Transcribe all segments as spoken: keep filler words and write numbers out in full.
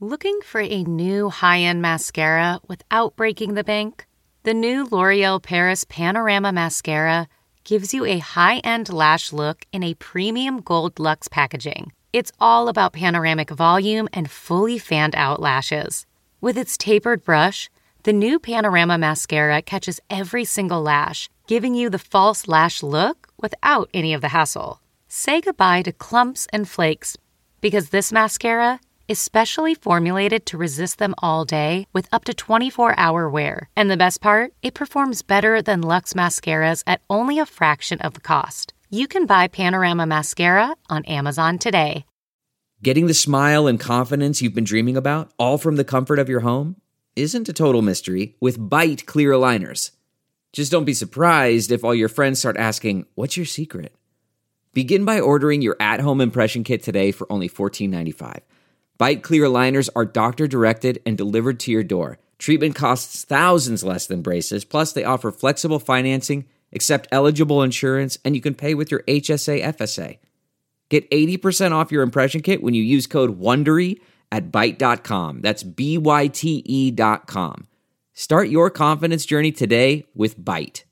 Looking for a new high-end mascara without breaking the bank? The new L'Oreal Paris Panorama Mascara gives you a high-end lash look in a premium gold luxe packaging. It's all about panoramic volume and fully fanned-out lashes. With its tapered brush, the new Panorama Mascara catches every single lash, giving you the false lash look without any of the hassle. Say goodbye to clumps and flakes, because this mascara is specially formulated to resist them all day with up to twenty-four hour wear. And the best part? It performs better than Luxe mascaras at only a fraction of the cost. You can buy Panorama Mascara on Amazon today. Getting the smile and confidence you've been dreaming about, all from the comfort of your home, isn't a total mystery with Byte clear aligners. Just don't be surprised if all your friends start asking, "What's your secret?" Begin by ordering your at-home impression kit today for only fourteen ninety-five. Byte clear aligners are doctor-directed and delivered to your door. Treatment costs thousands less than braces, plus they offer flexible financing, accept eligible insurance, and you can pay with your H S A F S A. Get eighty percent off your impression kit when you use code WONDERY at byte dot com. That's B Y T E dot com. Start your confidence journey today with Byte.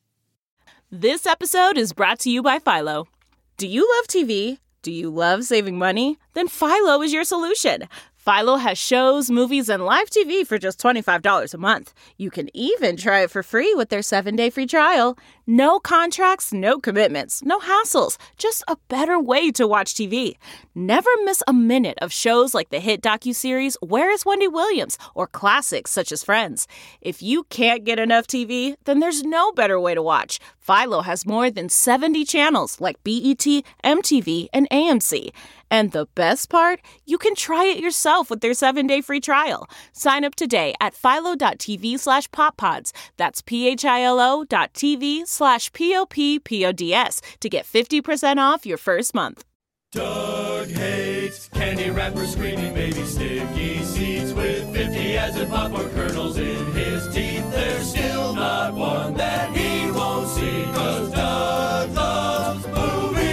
This episode is brought to you by Philo. Do you love T V? Do you love saving money? Then Philo is your solution. Philo has shows, movies, and live T V for just twenty-five dollars a month. You can even try it for free with their seven-day free trial. No contracts, no commitments, no hassles. Just a better way to watch T V. Never miss a minute of shows like the hit docuseries Where is Wendy Williams? Or classics such as Friends. If you can't get enough T V, then there's no better way to watch. Philo has more than seventy channels like B E T, M T V, and A M C. And the best part? You can try it yourself with their seven-day free trial. Sign up today at philo.tv slash poppods. That's P-H-I-L-O dot TV slash P-O-P-P-O-D-S to get fifty percent off your first month. Doug hates candy wrappers, screaming baby sticky seeds with fifty as in popcorn kernels in his teeth. There's still not one that he won't see, 'cause Doug loves movies.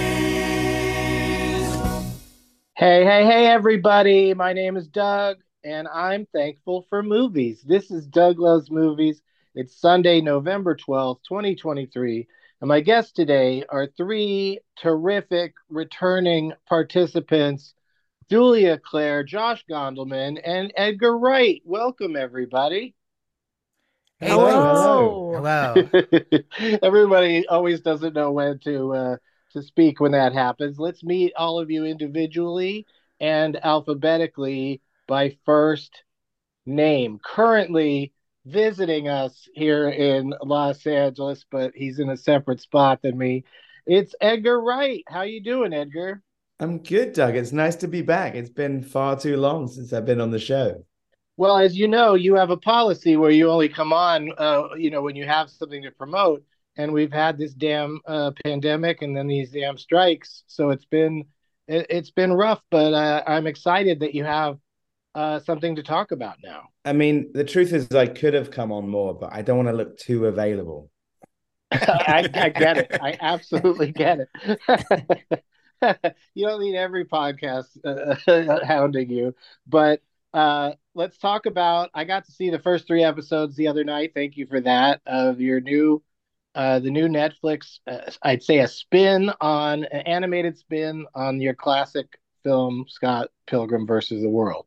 Hey, hey, hey, everybody. My name is Doug, and I'm thankful for movies. This is Doug Loves Movies. It's Sunday, November twelfth, twenty twenty-three. And my guests today are three terrific returning participants, Julia Claire, Josh Gondelman, and Edgar Wright. Welcome, everybody. Hello. Hello. Hello. Everybody always doesn't know when to uh, to speak when that happens. Let's meet all of you individually and alphabetically by first name. Currently visiting us here in Los Angeles, but he's in a separate spot than me. It's Edgar Wright. How you doing, Edgar? I'm good, Doug. It's nice to be back. It's been far too long since I've been on the show. Well, as you know, you have a policy where you only come on, uh, you know, when you have something to promote. And we've had this damn uh, pandemic and then these damn strikes. So it's been it, it's been rough, but uh, I'm excited that you have uh, something to talk about now. I mean, the truth is I could have come on more, but I don't want to look too available. I, I get it. I absolutely get it. You don't need every podcast uh, hounding you, but uh, let's talk about, I got to see the first three episodes the other night. Thank you for that, of your new Uh, the new Netflix, uh, I'd say a spin on, an animated spin on your classic film, Scott Pilgrim versus the World.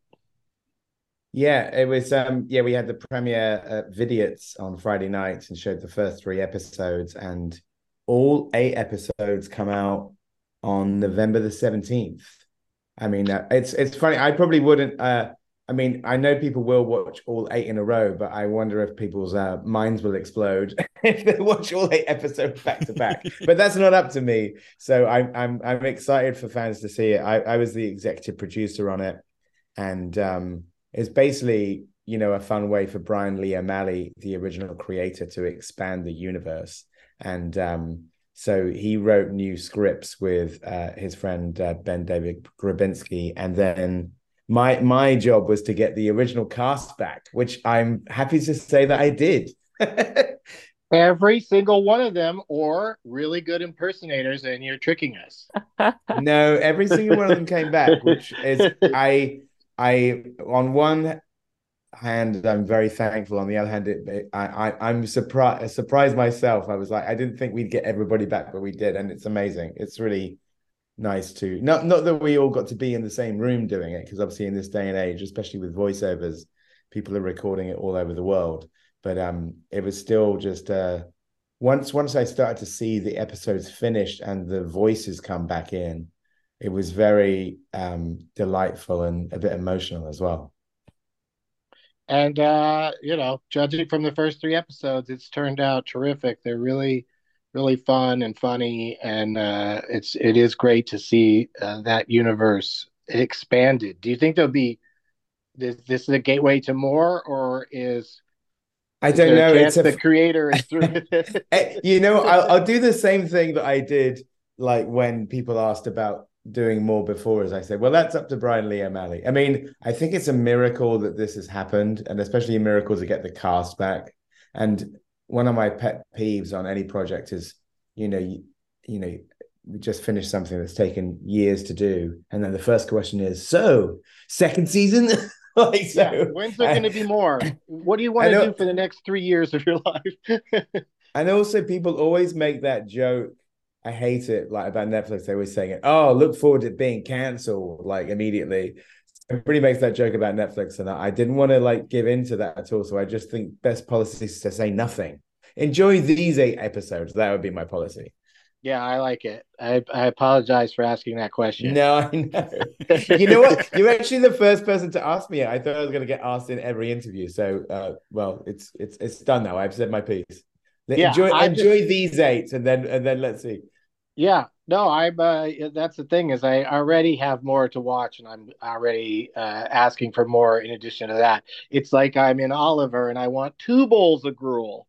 Yeah, it was, um, yeah, we had the premiere at Vidiots on Friday night and showed the first three episodes, and all eight episodes come out on November the seventeenth. I mean, uh, it's it's funny. I probably wouldn't, uh, I mean, I know people will watch all eight in a row, but I wonder if people's uh, minds will explode if they watch all eight episodes back to back. But that's not up to me. So I'm I'm I'm excited for fans to see it. I, I was the executive producer on it, and um, it's basically, you know, a fun way for Brian Lee O'Malley, the original creator, to expand the universe. And um, so he wrote new scripts with uh, his friend uh, Ben David Grabinski, and then My my job was to get the original cast back, which I'm happy to say that I did. Every single one of them, or really good impersonators, and you're tricking us. No, every single one of them came back, which is I I on one hand, I'm very thankful. On the other hand, it, it, I, I I'm surprised surprised myself. I was like, I didn't think we'd get everybody back, but we did, and it's amazing. It's really nice to not not that we all got to be in the same room doing it, because obviously in this day and age, especially with voiceovers, people are recording it all over the world. But um, it was still just uh, once once I started to see the episodes finished and the voices come back in, it was very um, delightful and a bit emotional as well. And uh, you know, judging from the first three episodes, it's turned out terrific. They're really, really fun and funny, and uh, it's it is great to see uh, that universe expanded. Do you think there'll be this? This is a gateway to more, or is I is don't there a know. chance It's a the creator is through with Eh, it? you know, I'll, I'll do the same thing that I did, like when people asked about doing more before, as I said, well, that's up to Brian Lee O'Malley. I mean, I think it's a miracle that this has happened, and especially a miracle to get the cast back. And one of my pet peeves on any project is, you know, you, you know, we just finished something that's taken years to do, and then the first question is, so second season? Like, so Yeah, when's there I, going to be more? What do you I want to know. do for the next three years of your life? And also, people always make that joke. I hate it, like about Netflix. They always saying it. Oh, look forward to it being cancelled, like immediately. Everybody makes that joke about Netflix, and I didn't want to like give into that at all. So I just think best policy is to say nothing. Enjoy these eight episodes. That would be my policy. Yeah, I like it. I I apologize for asking that question. No, I know. You know what? You're actually the first person to ask me it. I thought I was going to get asked in every interview. So, uh, well, it's it's it's done now. I've said my piece. Yeah, Enjoy I enjoy just these eight, and then and then let's see. yeah, no, I'm uh that's the thing is I already have more to watch and I'm already uh asking for more in addition to that. It's like I'm in Oliver and I want two bowls of gruel.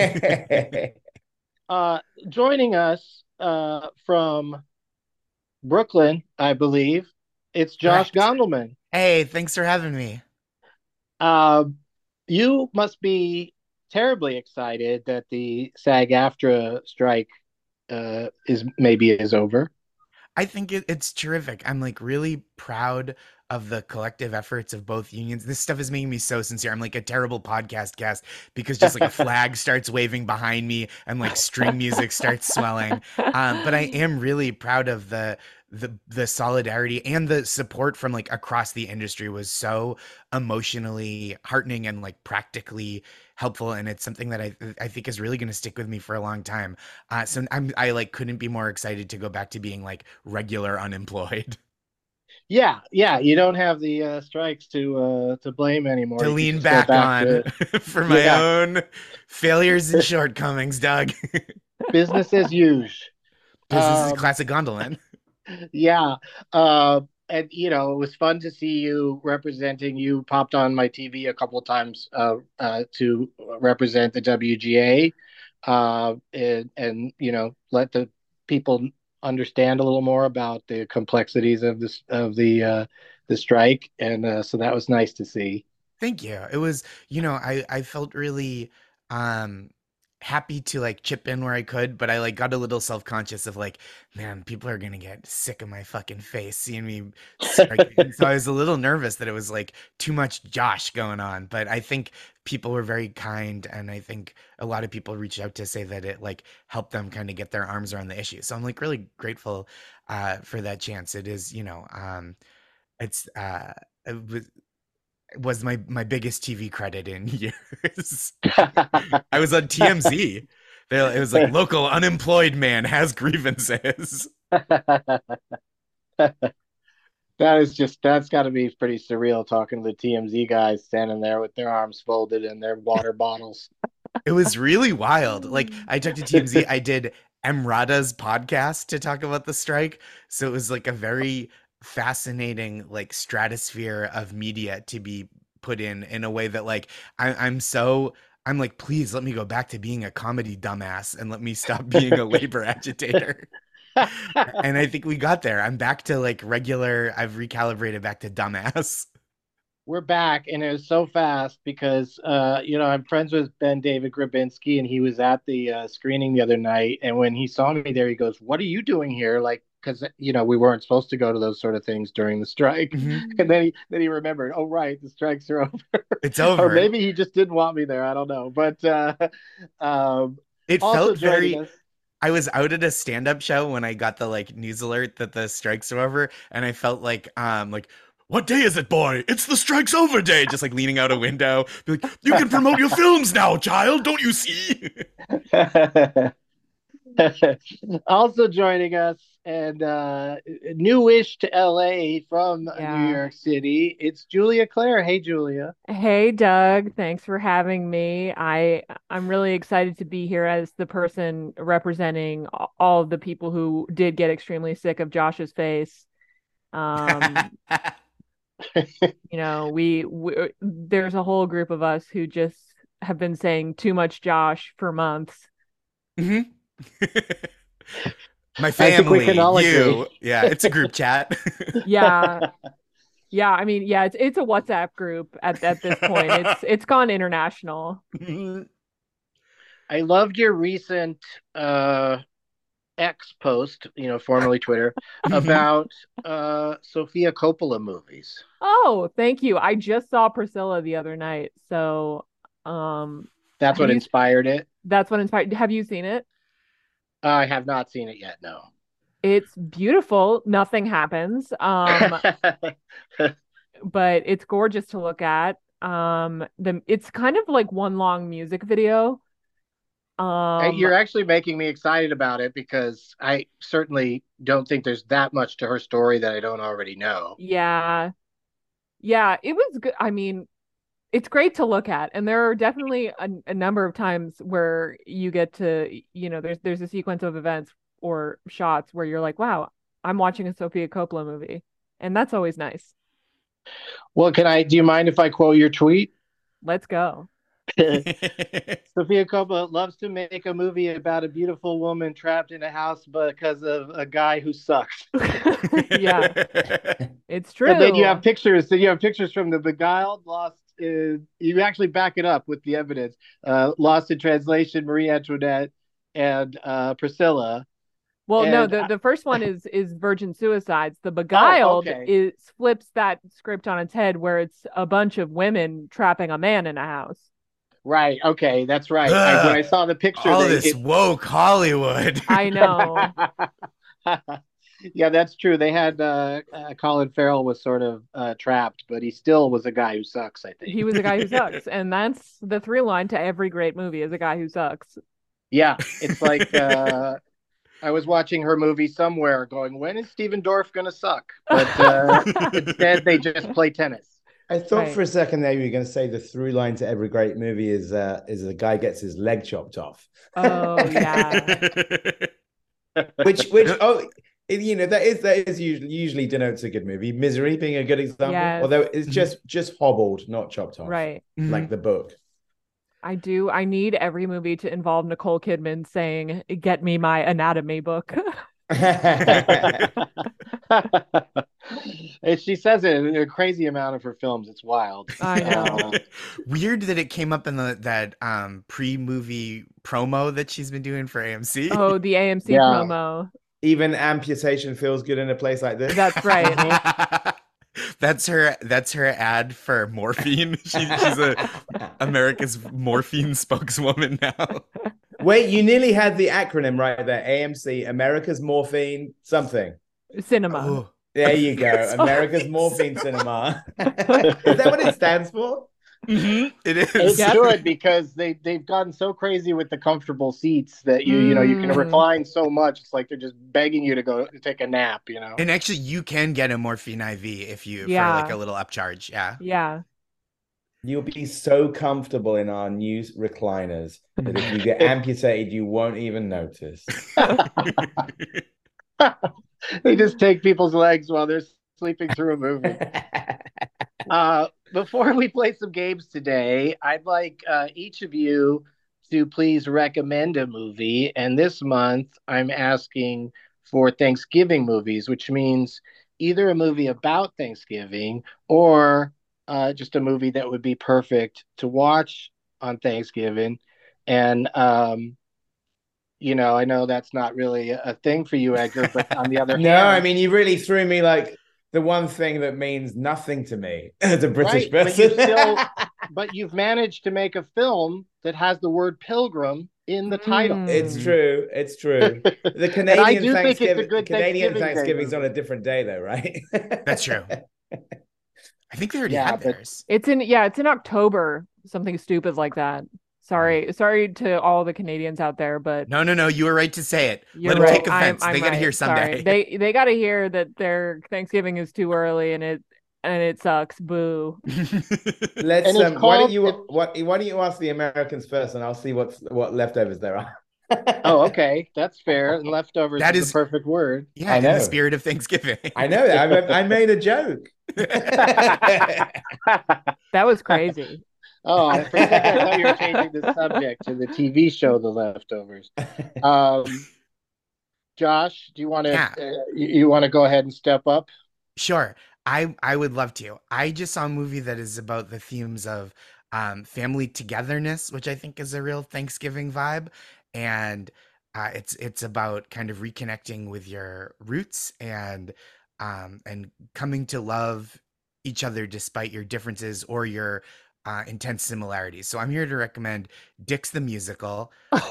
Uh joining us uh from Brooklyn, I believe, it's Josh Correct. Gondelman. Hey, thanks for having me. Uh, you must be terribly excited that the SAG-AFTRA strike uh, is maybe is over. I think it, it's terrific. I'm like really proud of the collective efforts of both unions. This stuff is making me so sincere. I'm like a terrible podcast guest because just like a flag starts waving behind me and like string music starts swelling. Um, but I am really proud of the the the solidarity and the support from like across the industry was so emotionally heartening and like practically helpful, and it's something that I I think is really going to stick with me for a long time. Uh, so I'm I like couldn't be more excited to go back to being like regular unemployed. Yeah, yeah, you don't have the uh, strikes to uh, to blame anymore. To You can lean just go back back on to for my yeah, own failures and shortcomings, Doug. business as usual. Business is Um, classic Gondolin. yeah, uh, and you know it was fun to see you representing. You popped on my T V a couple of times uh, uh, to represent the W G A, uh, and, and you know let the people understand a little more about the complexities of this of the uh, the strike, and uh, so that was nice to see. Thank you. It was, you know, I I felt really um happy to like chip in where I could, but I like got a little self-conscious of like, man, people are gonna get sick of my fucking face seeing me strike. And so I was a little nervous that it was like too much Josh going on. But I think people were very kind, and I think a lot of people reached out to say that it like helped them kind of get their arms around the issue. So I'm like really grateful uh for that chance. It is, you know, um it's uh it was was my my biggest T V credit in years. I was on T M Z. They- It was like local unemployed man has grievances. That is just that's got to be pretty surreal talking to the T M Z guys standing there with their arms folded and their water bottles. It was really wild. Like I talked to T M Z. I did Emrata's podcast to talk about the strike. So it was like a very fascinating like stratosphere of media to be put in in a way that like I, I'm so I'm like, please let me go back to being a comedy dumbass and let me stop being a labor agitator. And I think we got there. I'm back to like regular, I've recalibrated back to dumbass. We're back, and it was so fast because uh, you know I'm friends with Ben David Grabinski, and he was at the uh, screening the other night. And when he saw me there, he goes, "What are you doing here? Like because you know we weren't supposed to go to those sort of things during the strike. Mhm. And then he then he remembered, oh right, the strikes are over. It's Or over. maybe he just didn't want me there. I don't know. But uh, um, It also felt joining very. us. I was out at a stand-up show when I got the like news alert that the strikes are over, and I felt like um like what day is it, boy? It's the strikes over day. Just like leaning out a window, be like, you can promote your films now, child. Don't you see? Also joining us and uh, newish to L A from New Yeah. York City, it's Julia Claire. Hey, Julia. Hey Doug, thanks for having me. I I'm really excited to be here as the person representing a- all of the people who did get extremely sick of Josh's face. Um, you know, we, we there's a whole group of us who just have been saying too much Josh for months. Mhm. My I think we family, can all you. agree. Yeah, it's a group chat. Yeah. Yeah, I mean, yeah, it's it's a WhatsApp group at at this point. It's it's gone international. I loved your recent uh, X post, you know, formerly Twitter, about uh, Sofia Coppola movies. Oh, thank you. I just saw Priscilla the other night. So, um, That's have what you, inspired it. that's what inspired. Have you seen it? I have not seen it yet, no. It's beautiful. Nothing happens. Um, but it's gorgeous to look at. Um, the it's kind of like one long music video. Uh, Um, You're actually making me excited about it because I certainly don't think there's that much to her story that I don't already know. yeah, yeah, it was good. I mean, it's great to look at, and there are definitely a, a number of times where you get to, you know, there's there's a sequence of events or shots where you're like, wow, I'm watching a Sofia Coppola movie, and that's always nice. Well, can I, do you mind if I quote your tweet? Let's go. Sofia Coppola loves to make a movie about a beautiful woman trapped in a house because of a guy who sucks. Yeah, it's true. And then you have pictures. So you have pictures from The Beguiled, Lost. Uh, you actually back it up with the evidence. Uh, Lost in Translation, Marie Antoinette, and uh, Priscilla. Well, no, And the, I- the first one is is Virgin Suicides. The Beguiled okay. is flips that script on its head, where it's a bunch of women trapping a man in a house. Right. Okay, that's right. I, when I saw the picture, All they, this it, woke Hollywood. I know. Yeah, that's true. They had uh, uh, Colin Farrell was sort of uh, trapped, but he still was a guy who sucks, I think. He was a guy who sucks, and that's the through line to every great movie is a guy who sucks. Yeah, it's like uh, I was watching her movie somewhere, going, "When is Steven Dorff gonna suck?" But uh, instead, they just play tennis. I thought Right. for a second there you were going to say the through line to every great movie is uh, is a guy gets his leg chopped off. Oh yeah, which which oh you know that is that is usually usually denotes a good movie. Misery being a good example, Yes. although it's just just hobbled, not chopped off, right. like the book. I do. I need every movie to involve Nicole Kidman saying, "Get me my anatomy book." And she says it in a crazy amount of her films. It's wild. I know. Uh, Weird that it came up in the that um pre-movie promo that she's been doing for A M C. Oh, the A M C Yeah. promo. Even amputation feels good in a place like this. That's right. That's her. That's her ad for morphine. She, she's a America's morphine spokeswoman now. Wait, you nearly had the acronym right there. A M C, America's Morphine something. Cinema. Oh. There you go. Sorry. America's Morphine Cinema. Is that what it stands for? Mhm, it is. It's Yeah. good because they they've gotten so crazy with the comfortable seats that you you know you can Mm. recline so much. It's like they're just begging you to go to take a nap. You know. And actually, you can get a morphine I V if you Yeah. for like a little upcharge. Yeah. Yeah. You'll be so comfortable in our new recliners that if you get amputated, you won't even notice. They just take people's legs while they're sleeping through a movie. Uh, before we play some games today, I'd like uh, each of you to please recommend a movie. And this month, I'm asking for Thanksgiving movies, which means either a movie about Thanksgiving or uh, just a movie that would be perfect to watch on Thanksgiving. And um, you know, I know that's not really a thing for you, Edgar, but on the other No, hand, I mean, you really threw me like the one thing that means nothing to me as a British right, but person. you still, but you've managed to make a film that has the word pilgrim in the title. It's Mm. true. It's true. The And I Canadian do think it's a Thanksgiving, good Canadian Thanksgiving Day Thanksgiving's on movie. a different day, though, right? That's true. I think they already Yeah, had but- theirs. It's in yeah, it's in October, something stupid like that. Sorry, sorry to all the Canadians out there, but No, no, no. You were right to say it. you're Let them right. take I'm, offense. I'm they got to right. hear someday. Sorry. They they got to hear that their Thanksgiving is too early and it and it sucks. Boo. Let's. And it's Um, why don't called- you? it- What? Why don't you ask the Americans first, and I'll see what's what leftovers there are. Oh, okay, that's fair. And leftovers That is is- the perfect word. yeah, I in know. the spirit of Thanksgiving. I know that. I, I made a joke. That was crazy. Oh, for a second I thought you were changing the subject to the T V show The Leftovers. Um, Josh, do you want to Yeah. uh, you, you want to go ahead and step up? Sure. I I would love to. I just saw a movie that is about the themes of um, family togetherness, which I think is a real Thanksgiving vibe, and uh, it's it's about kind of reconnecting with your roots and um, and coming to love each other despite your differences or your uh, intense similarities. So I'm here to recommend Dick's the Musical,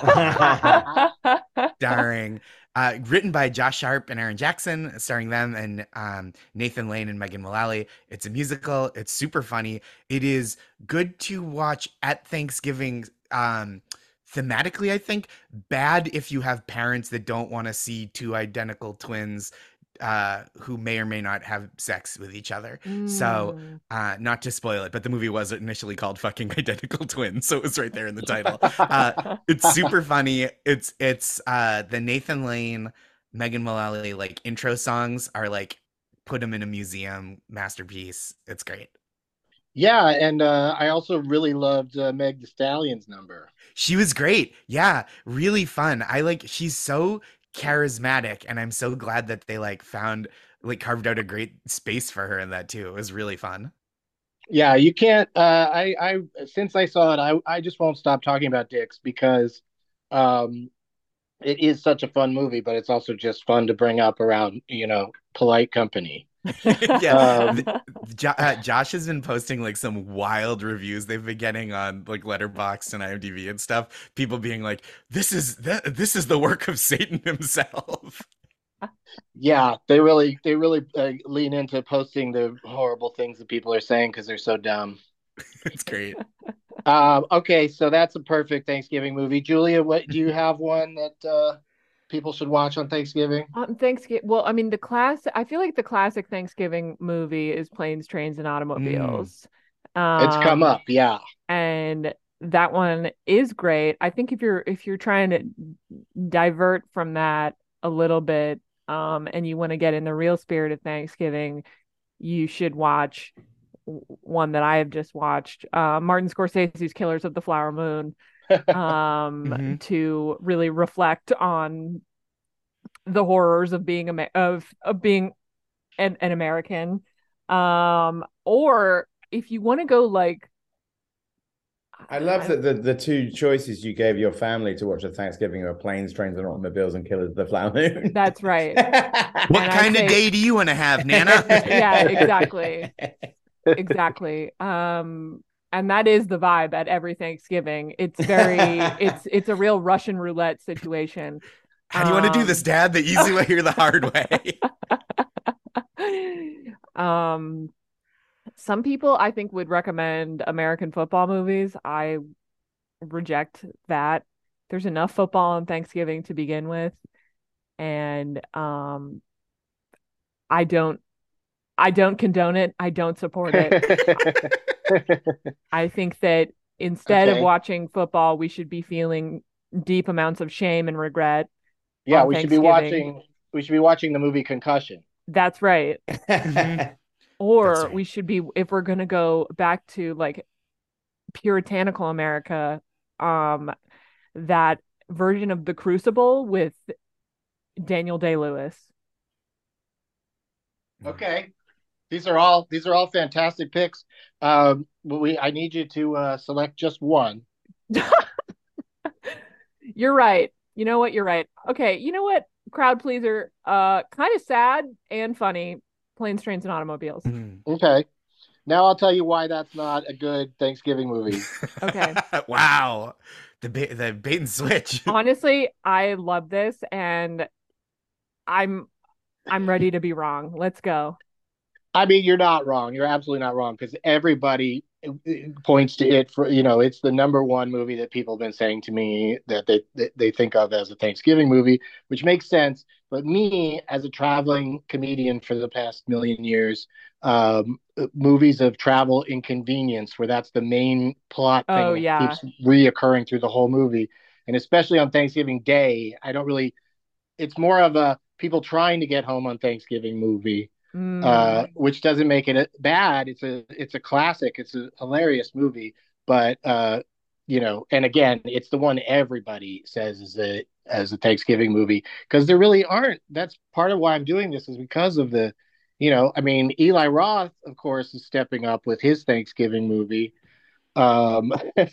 starring uh, written by Josh Sharp and Aaron Jackson, starring them and um, Nathan Lane and Megan Mullally. It's a musical. It's super funny. It is good to watch at Thanksgiving. Um, thematically, I think bad if you have parents that don't want to see two identical twins uh, who may or may not have sex with each other. So, Mm. uh, not to spoil it, but the movie was initially called Fucking Identical Twins, so it was right there in the title. Uh, it's super funny. It's it's uh, the Nathan Lane, Megan Mullally like intro songs are like put them in a museum masterpiece. It's great. Yeah, and uh, I also really loved uh, Meg Thee Stallion's number. She was great. Yeah, really fun. I like she's so charismatic and I'm so glad that they like found like carved out a great space for her in that too. It was really fun. Yeah, you can't. Uh, I, I since I saw it, I, I just won't stop talking about Dicks because um, it is such a fun movie, but it's also just fun to bring up around, you know, polite company. Yeah. Um, Th- Jo- uh, Josh has been posting like some wild reviews they've been getting on like Letterboxd and IMDb and stuff. People being like, "This is that this is the work of Satan himself." Yeah, they really they really uh, lean into posting the horrible things that people are saying because they're so dumb. It's great. Um, okay, so that's a perfect Thanksgiving movie. Julia, what do you have one that uh, people should watch on Thanksgiving? On Thanksgiving, well, I mean, the class. I feel like the classic Thanksgiving movie is Planes, Trains, and Automobiles. It's come Um, up, yeah. and that one is great. I think if you're if you're trying to divert from that a little bit, um, and you want to get in the real spirit of Thanksgiving, you should watch w- one that I have just watched, uh, Martin Scorsese's Killers of the Flower Moon, um, Mhm. to really reflect on the horrors of being Amer- of of being an, an American. Um, or if you want to go like, I love that the, the two choices you gave your family to watch at Thanksgiving are Planes, Trains, and Automobiles and Killers of the Flower Moon. That's right. What And I'd kind say- of day do you want to have, Nana? Yeah, exactly. Exactly. Um, and that is the vibe at every Thanksgiving. It's very, it's it's a real Russian roulette situation. How do you want to do Um, this, Dad? The easy way or the hard way? Um, some people I think would recommend American football movies. I reject that. There's enough football on Thanksgiving to begin with, and um, I don't, I don't condone it. I don't support it. I think that instead Okay. of watching football, we should be feeling deep amounts of shame and regret. Yeah, on we should be Thanksgiving. watching. We should be watching the movie Concussion. That's right. Mhm. Or That's right. we should be, if we're going to go back to like puritanical America, um, that version of The Crucible with Daniel Day-Lewis. Okay, these are all these are all fantastic picks. Um, but we I need you to uh, select just one. You're right. You know what? You're right. Okay. You know what? Crowd pleaser. Uh, kind of sad and funny. Planes, Trains, and Automobiles. Mm. Okay. Now I'll tell you why that's not a good Thanksgiving movie. Okay. Wow. The bait, the bait and switch. Honestly, I love this, and I'm I'm ready to be wrong. Let's go. I mean, you're not wrong. You're absolutely not wrong because everybody points to it for, you know, it's the number one movie that people have been saying to me that they they, they think of as a Thanksgiving movie, which makes sense. But me, as a traveling comedian for the past million years, um, movies of travel inconvenience, where that's the main plot thing Oh, that yeah. keeps reoccurring through the whole movie, and especially on Thanksgiving Day, I don't really. It's more of a people trying to get home on Thanksgiving movie, Mm. uh, which doesn't make it bad. It's a it's a classic. It's a hilarious movie, but uh, you know, and again, it's the one everybody says is a as a Thanksgiving movie because there really aren't. That's part of why I'm doing this is because of the, you know, I mean, Eli Roth, of course, is stepping up with his Thanksgiving movie, um,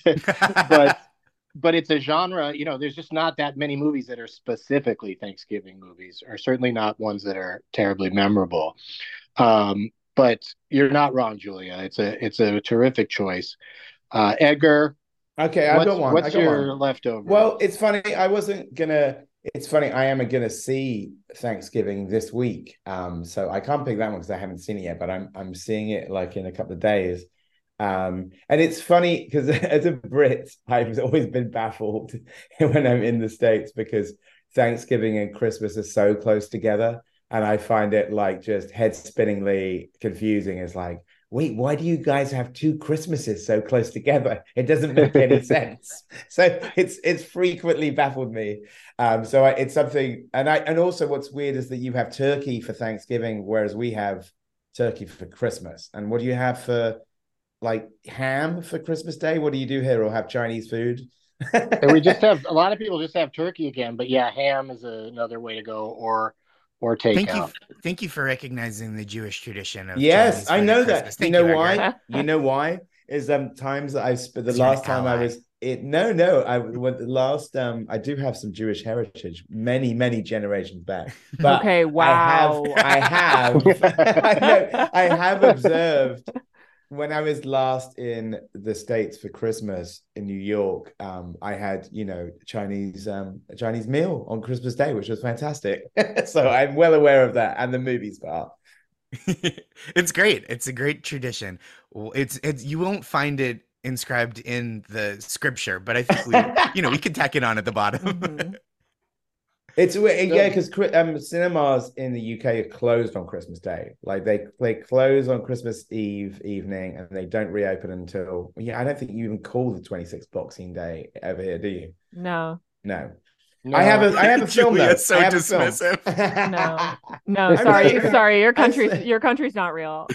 but but it's a genre, you know, there's just not that many movies that are specifically Thanksgiving movies, or certainly not ones that are terribly memorable. Um, but you're not wrong, Julia. It's a it's a terrific choice. Uh, Edgar, Okay, I've what's got one. I what's got your one. leftover? Well, it's funny. I wasn't gonna. It's funny. I am gonna see Thanksgiving this week. Um, so I can't pick that one because I haven't seen it yet. But I'm I'm seeing it like in a couple of days. Um, and it's funny because as a Brit, I've always been baffled when I'm in the States because Thanksgiving and Christmas are so close together. And I find it like just head spinningly confusing. It's like, wait, why do you guys have two Christmases so close together? It doesn't make any sense. So it's it's frequently baffled me. Um, so I, it's something, and I and also what's weird is that you have turkey for Thanksgiving, whereas we have turkey for Christmas. And what do you have for like ham for Christmas Day? What do you do here, or have Chinese food? And we just have a lot of people just have turkey again, but yeah, ham is a, another way to go, or or Thank you, takeout. thank you for recognizing the Jewish tradition of Yes, Chinese I food know at that. Christmas. You Thank know Edgar. why? You know why? Is um times that I've spent the You're an last time I ally. was it no no I went the last um I do have some Jewish heritage many many generations back, but Okay, wow. I have I have I know I have observed when I was last in the States for Christmas in New York, um, I had, you know, Chinese um, a Chinese meal on Christmas Day, which was fantastic. So I'm well aware of that and the movies part. It's great. It's a great tradition. Well, It's it's you won't find it inscribed in the scripture, but I think we, you know, we could tack it on at the bottom. Mhm. It's yeah, because um, cinemas in the U K are closed on Christmas Day. Like they they close on Christmas Eve evening, and they don't reopen until yeah. I don't think you even call the twenty-sixth Boxing Day over here, do you? No, No. No. I have a I have a film though. Julia's so I have a film. dismissive. no, no. I'm Sorry, sorry. sorry. Your I'm country's sorry. your country's not real.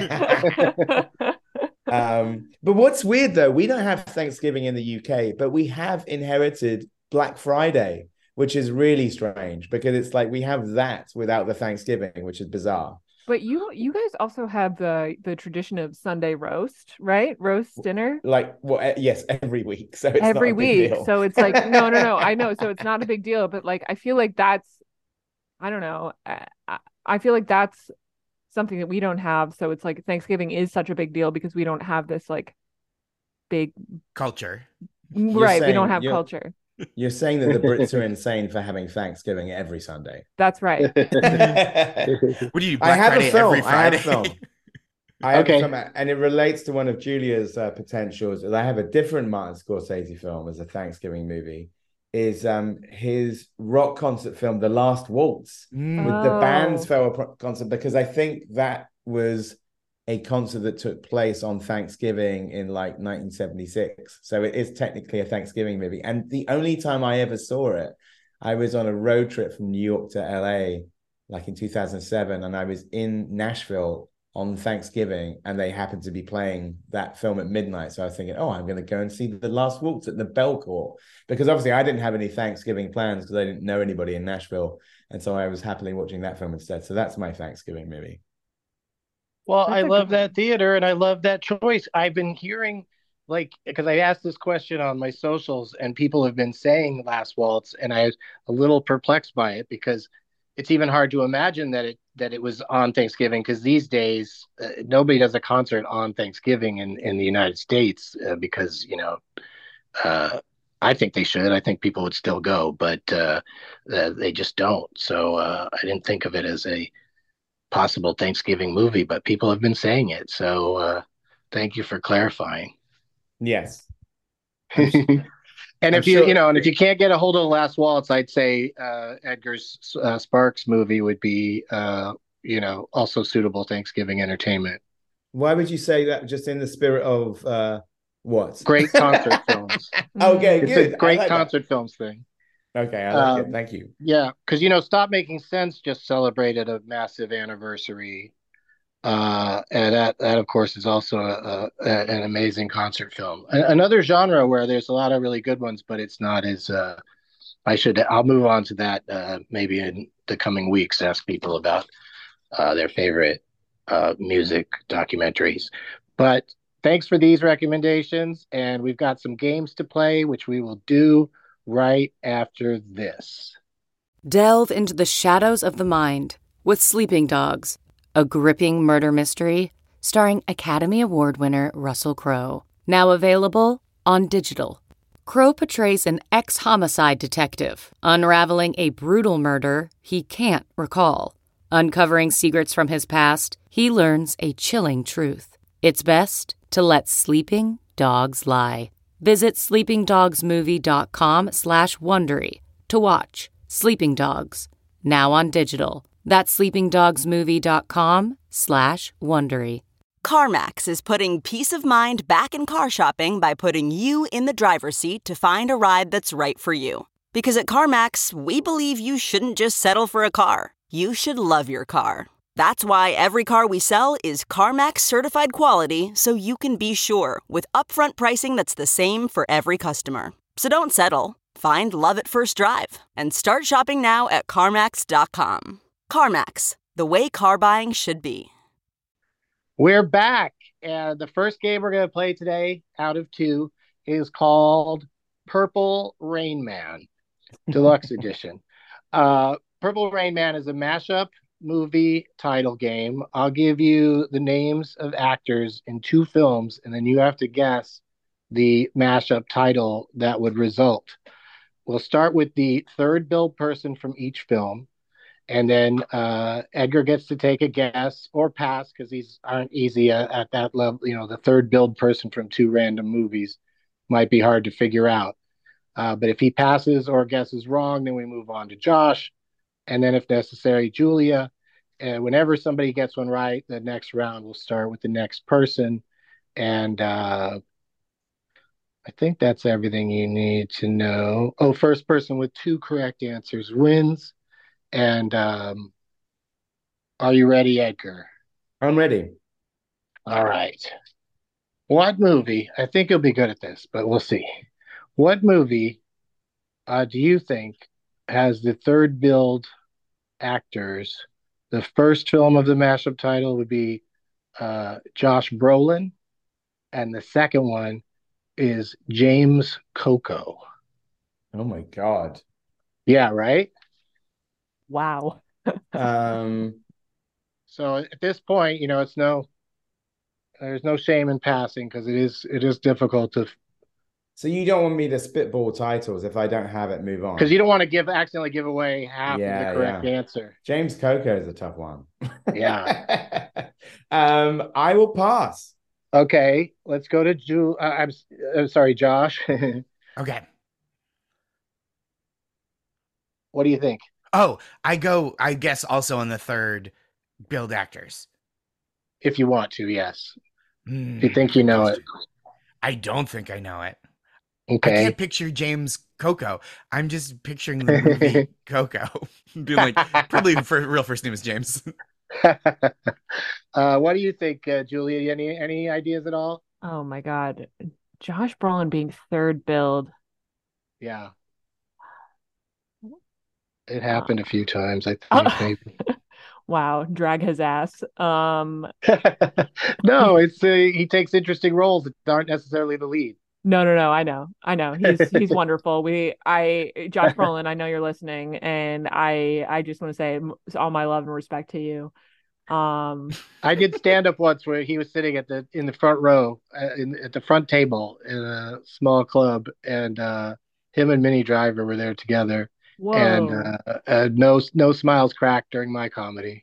Um, but what's weird though, we don't have Thanksgiving in the U K, but we have inherited Black Friday, which is really strange because it's like we have that without the Thanksgiving, which is bizarre. But you you guys also have the the tradition of Sunday roast, right? Roast dinner Like, well, eh, yes, every week. So it's every not a big week. deal. So it's like no, no, no. I know. So it's not a big deal, but like I feel like that's I don't know. I, I- I feel like that's something that we don't have. So it's like Thanksgiving is such a big deal because we don't have this like big Culture. right. We saying- don't have you're- culture. You're saying that the Brits are insane for having Thanksgiving every Sunday. That's right. What do you do? I Black have Friday a film. every I have Friday? a film. I have Okay. a film, and it relates to one of Julia's uh, potentials. I have a different Martin Scorsese film as a Thanksgiving movie. Is um his rock concert film, The Last Waltz, Mm. with the Oh. Band's farewell concert, because I think that was a concert that took place on Thanksgiving in like nineteen seventy-six. So it is technically a Thanksgiving movie. And the only time I ever saw it, I was on a road trip from New York to L A, like in two thousand seven, and I was in Nashville on Thanksgiving, and they happened to be playing that film at midnight. So I was thinking, oh, I'm going to go and see The Last Waltz at the Belcourt, because obviously I didn't have any Thanksgiving plans because I didn't know anybody in Nashville. And so I was happily watching that film instead. So that's my Thanksgiving movie. Well, That's I a love good one. that theater and I love that choice. I've been hearing like because I asked this question on my socials and people have been saying Last Waltz, and I was a little perplexed by it because it's even hard to imagine that it that it was on Thanksgiving because these days uh, nobody does a concert on Thanksgiving in in the United States uh, because you know uh, I think they should. I think people would still go, but uh, uh, they just don't. So uh, I didn't think of it as a possible Thanksgiving movie, but people have been saying it. So uh, thank you for clarifying. Yes. and I'm if you sure- you know, and if you can't get a hold of the Last Waltz, I'd say uh, Edgar's uh, Sparks movie would be uh, you know also suitable Thanksgiving entertainment. Why would you say that? Just in the spirit of uh, what? Great concert films. Okay, It's good. a great I like that. concert films thing. Okay, I like Um, it. Thank you. Yeah, because you know, Stop Making Sense just celebrated a massive anniversary, uh, and that that of course is also a, a, an amazing concert film. A- another genre where there's a lot of really good ones, but it's not as uh, I should. I'll move on to that uh, maybe in the coming weeks. Ask people about uh, their favorite uh, music documentaries. But thanks for these recommendations, and we've got some games to play, which we will do right after this. Delve into the shadows of the mind with Sleeping Dogs, a gripping murder mystery starring Academy Award winner Russell Crowe. Now available on digital. Crowe portrays an ex-homicide detective unraveling a brutal murder he can't recall. Uncovering secrets from his past, he learns a chilling truth. It's best to let sleeping dogs lie. Visit sleepingdogsmovie.com slash Wondery to watch Sleeping Dogs, now on digital. That's sleepingdogsmovie.com slash Wondery. CarMax is putting peace of mind back in car shopping by putting you in the driver's seat to find a ride that's right for you. Because at CarMax, we believe you shouldn't just settle for a car. You should love your car. That's why every car we sell is CarMax certified quality, so you can be sure with upfront pricing that's the same for every customer. So don't settle. Find love at first drive and start shopping now at CarMax dot com. CarMax, the way car buying should be. We're back. And the first game we're going to play today, out of two, is called Purple Rain Man, Deluxe Edition. Uh, Purple Rain Man is a mashup movie title game. I'll give you the names of actors in two films, and then you have to guess the mashup title that would result. We'll start with the third billed person from each film, and then uh, Edgar gets to take a guess or pass because these aren't easy at, at that level. You know, the third billed person from two random movies might be hard to figure out. Uh, but if he passes or guesses wrong, then we move on to Josh. And then, if necessary, Julia. And whenever somebody gets one right, the next round will start with the next person. And uh, I think that's everything you need to know. Oh, first person with two correct answers wins. And um, are you ready, Edgar? I'm ready. All right. What movie? I think you'll be good at this, but we'll see. What movie uh, do you think has the third billed actors? The first film of the mashup title would be uh, Josh Brolin, and the second one is James Coco. Oh my God. Yeah, right? Wow. Um, So at this point, you know, it's no, there's no shame in passing because it is it is difficult to, so you don't want me to spitball titles. If I don't have it, move on. because you don't want to give accidentally give away half Yeah, of the correct yeah. answer. James Coco is a tough one. Yeah. um, I will pass. Okay, let's go to Ju. Uh, I'm, I'm sorry, Josh. Okay. What do you think? Oh, I go, I guess, also on the third build actors. If you want to, yes. Mm, If you think you know it. I don't think I know it. I Okay. can't picture James Coco. I'm just picturing the movie Coco. Being like, probably the fir- real first name is James. uh, what do you think, uh, Julia? Any any ideas at all? Oh my God. Josh Brolin being third build. Yeah, it happened a few times. I think Oh. maybe. Wow, drag his ass. Um, No, it's uh, he takes interesting roles that aren't necessarily the lead. no, no, no. I know, I know. He's he's wonderful. We, I, Josh Brolin. I know you're listening, and I, I just want to say m- all my love and respect to you. Um, I did stand up once where he was sitting at the in the front row uh, in, at the front table in a small club, and uh, him and Minnie Driver were there together, and whoa. uh, uh, no no smiles cracked during my comedy.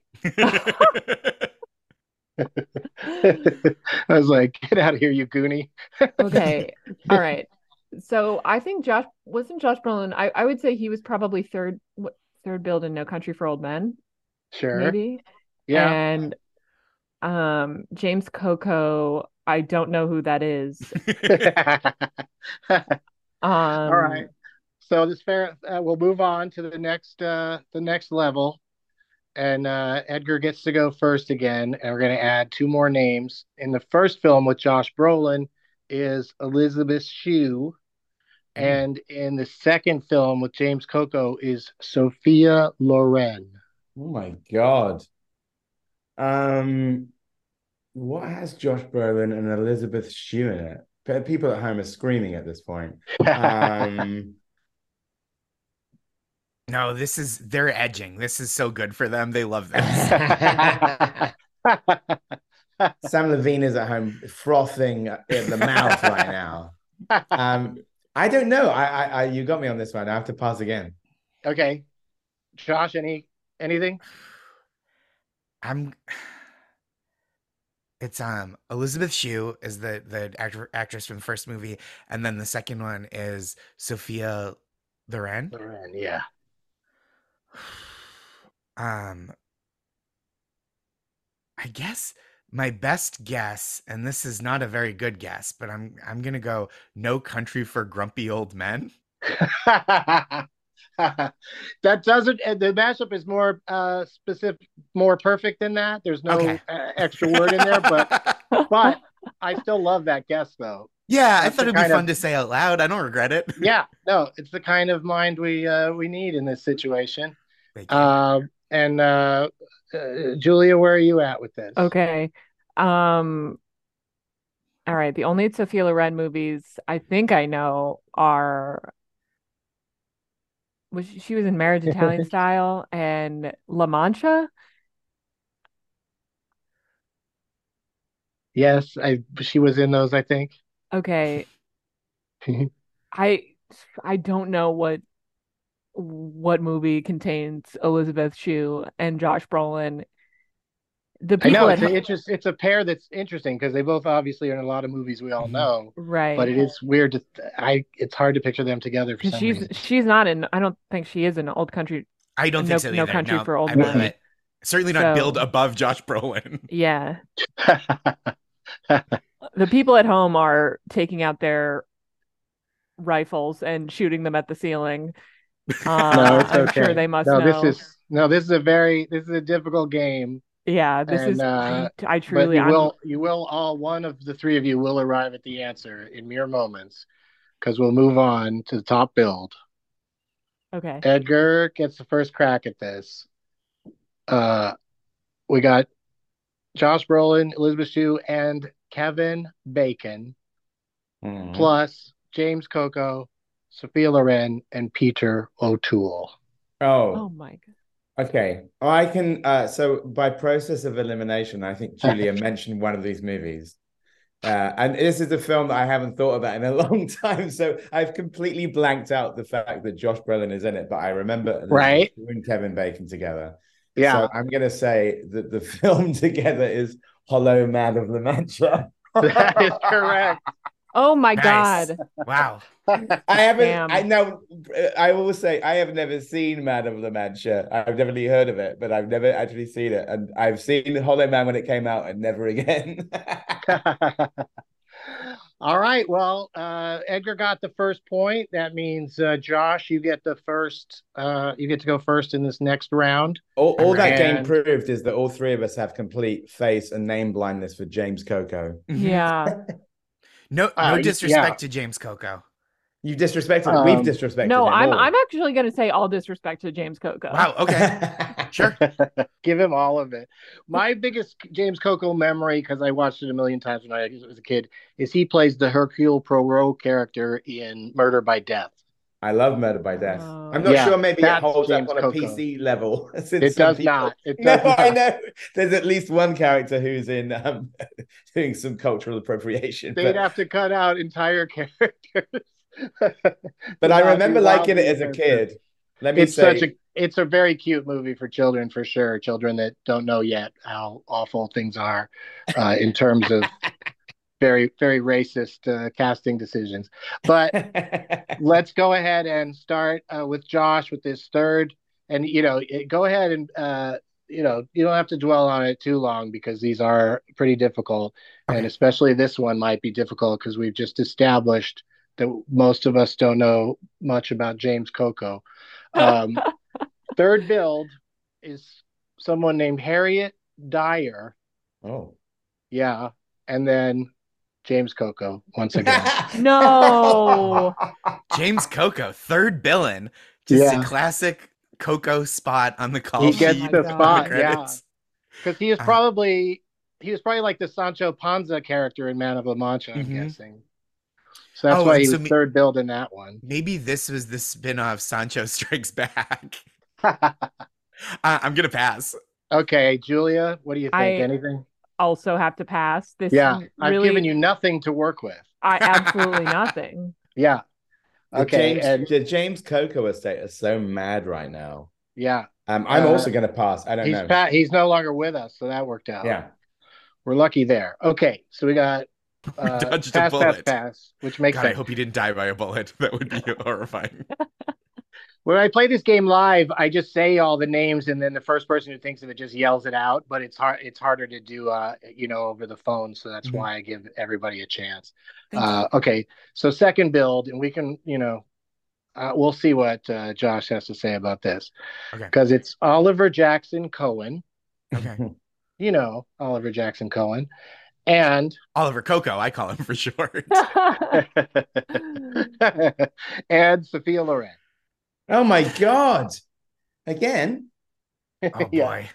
I was like, "Get out of here, you goonie!" Okay, all right. So I think Josh wasn't Josh Brolin. I, I would say he was probably third what, third billed in No Country for Old Men, Sure, maybe. yeah. And um, James Coco. I don't know who that is. All right. Um, So this fair, uh, we'll move on to the next uh, the next level, and uh, Edgar gets to go first again, and we're going to add two more names. In the first film with Josh Brolin is Elizabeth Shue, and in the second film with James Coco is Sophia Loren. Oh my God. Um, what has Josh Brolin and Elizabeth Shue in it? Pe- People at home are screaming at this point. Um, No, this is they're edging. This is so good for them. They love this. Sam Levine is at home frothing at the mouth right now. Um, I don't know. I, I, I, you got me on this one. I have to pass again. Okay, Josh, any anything? I'm. It's um Elizabeth Shue is the the actor, actress from the first movie, and then the second one is Sophia Loren. Loren, yeah. Um, I guess my best guess, and this is not a very good guess, but I'm I'm gonna go No Country for Grumpy Old Men. That doesn't. uh, The mashup is more uh, specific, more perfect than that. There's no Okay. uh, extra word in there, but but I still love that guess though. Yeah, I That's thought the it'd be kind fun of- to say out loud. I don't regret it. Yeah, no, it's the kind of mind we uh, we need in this situation. Thank you. Um, and uh, uh, Julia, where are you at with this? okay. Um, all right. The only Sophia Loren movies I think I know are was she, she was in Marriage Italian Style and La Mancha. Yes, I she was in those, I think. Okay. I I don't know what what movie contains Elizabeth Shue and Josh Brolin. The I know people it's at a, it's just it's a pair that's interesting because they both obviously are in a lot of movies we all Mhm. know, right. but it is weird to I it's hard to picture them together for Because some she's reason. she's not in. I don't think she is in Old Country. I don't No- think so No either. Country for Old I believe Men. it. Certainly not So- billed above Josh Brolin. Yeah, the people at home are taking out their rifles and shooting them at the ceiling. Uh, No, it's I'm okay. sure they must no, know. this is no, this is a very this is a difficult game, Yeah, this and, is. uh, I, I but truly. you I'm, will you will all one of the three of you will arrive at the answer in mere moments because we'll move on to the top build. okay. Edgar gets the first crack at this. Uh, we got Josh Brolin, Elizabeth Shue, and Kevin Bacon, Mhm. plus James Coco, Sophia Loren, and Peter O'Toole. Oh Oh, my god. okay. I can. Uh, so by process of elimination, I think Julia mentioned one of these movies, uh, and this is a film that I haven't thought about in a long time. So I've completely blanked out the fact that Josh Brolin is in it, but I remember Elizabeth Right. Shue and Kevin Bacon together. Yeah. So I'm gonna say that the film together is Hollow Man of La Mancha. That is correct. Oh my Nice. god. Wow. I haven't. Damn. I know. I will say I have never seen Man of La Mancha. I've definitely heard of it, but I've never actually seen it. And I've seen Hollow Man when it came out, and never again. All right. Well, uh, Edgar got the first point. That means uh, Josh, you get the first. Uh, you get to go first in this next round. all all that game And- proved is that all three of us have complete face and name blindness for James Coco. Mhm. Yeah. No, no Uh, disrespect yeah. to James Coco. You disrespected. Um, We've disrespected. No, him I'm all. I'm actually gonna say all disrespect to James Coco. Wow. Okay. Sure. Give him all of it. My biggest James Coco memory, because I watched it a million times when I was a kid, is he plays the Hercule Poirot character in Murder by Death. I love Murder by Death. Oh. I'm not Yeah, sure maybe it that's holds James up on a Coco. P C level. since It some does people- not. It no, does I not. know. There's at least one character who's in um, doing some cultural appropriation. They'd But, have to cut out entire characters. but I remember liking it as a kid. Let me It's say, such a it's a very cute movie for children, for sure. Children that don't know yet how awful things are uh, in terms of very, very racist uh, casting decisions. But let's go ahead and start uh, with Josh with this third. And, you know, it, go ahead and, uh, you know, you don't have to dwell on it too long because these are pretty difficult. Okay. And especially this one might be difficult because we've just established that most of us don't know much about James Coco. Um, third build is someone named Harriet Dyer. oh. Yeah. And then James Coco once again. No. James Coco, third villain. Just Yeah. a classic Coco spot on the call He sheet. gets my the God. spot, the yeah. credits. Because he was Uh, probably he was probably like the Sancho Panza character in Man of La Mancha, I'm Mhm. guessing. So that's Oh, why and he so was me- third build in that one. Maybe this was the spin-off Sancho Strikes Back. uh, I'm gonna pass. Okay, Julia, what do you think? I- Anything? Also have to pass. This Yeah, I've really, given you nothing to work with. I absolutely nothing. Yeah. The Okay, James, and the James Coco estate is so mad right now. yeah, Um, I'm Uh, also going to pass. I don't he's know. pat. He's no longer with us, so that worked out. Yeah. We're lucky there. Okay, so we got uh, Dodged a pass, pass, bullet. pass, which makes God, I sense. hope he didn't die by a bullet. That would be horrifying. When I play this game live, I just say all the names, and then the first person who thinks of it just yells it out. But it's hard. It's harder to do, uh, you know, over the phone. So that's Mhm. why I give everybody a chance. Thank Uh, okay, so second build, and we can, you know, uh, we'll see what uh, Josh has to say about this Okay. because it's Oliver Jackson Cohen. Okay. You know, Oliver Jackson Cohen, and Oliver Coco, I call him for short. and Sophia Loren. Oh my God. Again? Oh Yeah. boy.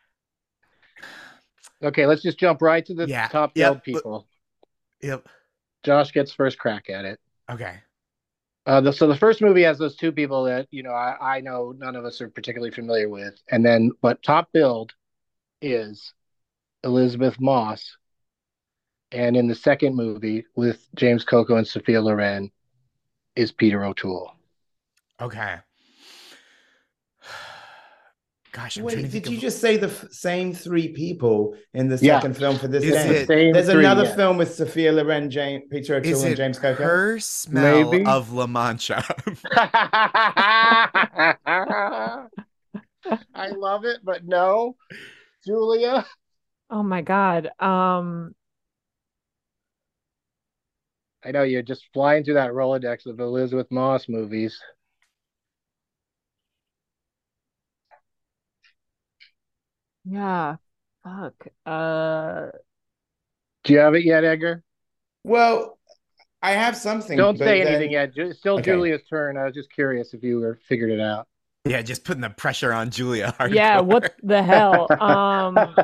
Okay, let's just jump right to the Yeah, top yep, build people. Yep. Josh gets first crack at it. Okay. Uh, the, so the first movie has those two people that, you know, I, I know none of us are particularly familiar with. And then, but top build is Elizabeth Moss. And in the second movie with James Coco and Sophia Loren is Peter O'Toole. Okay. Gosh, I'm trying Wait, to did think you of... just say the f- same three people in the Yeah. second film for this Is game? it- Same There's three, another yeah. film with Sophia Loren, James, Peter O'Toole, Is and it James Coco. her smell Maybe. of La Mancha? I love it, but no. Julia? Oh my God. Um, I know you're just flying through that Rolodex of Elizabeth Moss movies. yeah. Fuck. Uh, Do you have it yet, Edgar? Well, I have something. Don't but say then- anything yet. Ju- It's still Okay. Julia's turn. I was just curious if you were figured it out. Yeah, just putting the pressure on Julia. yeah. hardcore. What the hell? Um.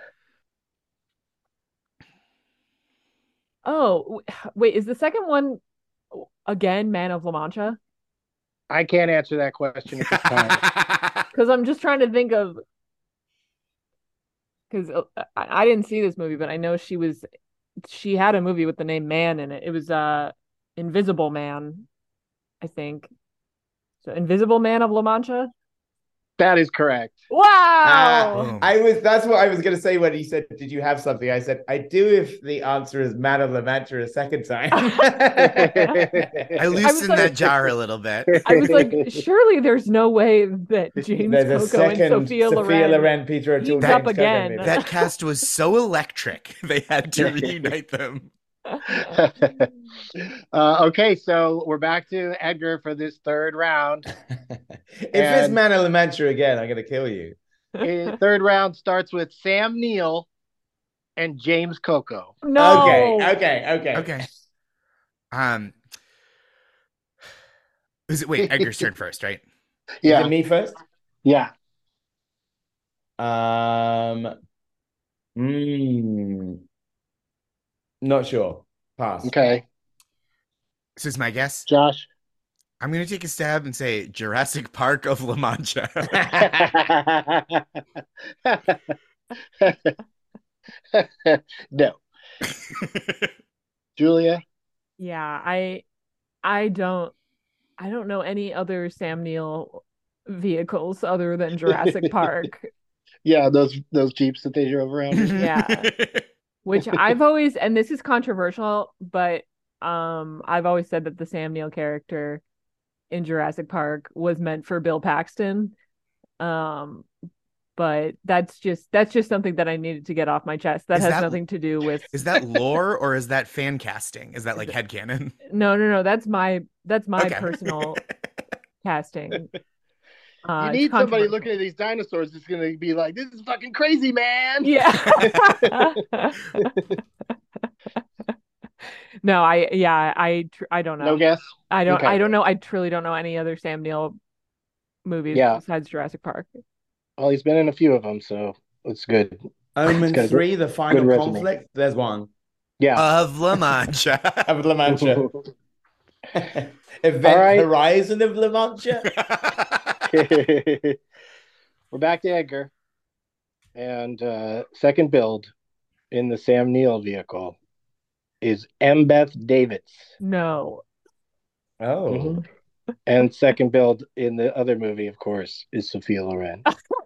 Oh, w- wait. Is the second one again Man of La Mancha? I can't answer that question at this time. Because I'm just trying to think of. Because I, I didn't see this movie, but I know she was. She had a movie with the name Man in it. It was uh, Invisible Man, I think. So Invisible Man of La Mancha. That is correct. Wow. Ah, Boom. I was. That's what I was going to say when he said, "Did you have something?" I said, "I do." If the answer is Man of La Mancha a second time, I loosened like- that jar a little bit. I was like, surely there's no way that James there's a Coco and second Sophia Loren. Loren, Peter O'Toole, teamed James up Coco again. movie. That cast was so electric. They had to reunite them. uh, okay, so we're back to Edgar for this third round. if it's And- Man of La Mancha again, I'm going to kill you. Uh, third round starts with Sam Neill and James Coco. No. Okay, okay, okay, Okay. Um. Is it wait? Edgar's turn first, right? Is Yeah, it me first? yeah. Um, mm, not sure. Pass. Okay, This is my guess. Josh. I'm going to take a stab and say Jurassic Park of La Mancha. No. Julia? Yeah, I I don't I don't know any other Sam Neill vehicles other than Jurassic Park. Yeah, those those Jeeps that they drove around in. Yeah. Which I've always, and this is controversial, but um I've always said that the Sam Neill character in Jurassic Park was meant for Bill Paxton. Um but that's just that's just something that I needed to get off my chest. That Is has that- nothing to do with Is that lore or is that fan casting? Is that like headcanon? No, no, no. That's my that's my Okay. personal casting. Uh, You it's need somebody controversial. looking at these dinosaurs that's going to be like, "This is fucking crazy, man." Yeah. No, I yeah, I tr- I don't know. No guess. I don't Okay. I don't know. I truly don't know any other Sam Neill movies Yeah. besides Jurassic Park. Well, he's been in a few of them, so it's good. Omen got a three, the final resume. conflict. There's one. Yeah. Of La Mancha. Of La Mancha. Event All right. Horizon of La Mancha. We're back to Edgar, and uh, second build in the Sam Neill vehicle is Embeth Davidtz, No. Oh. Mhm. and second build in the other movie, of course, is Sophia Loren.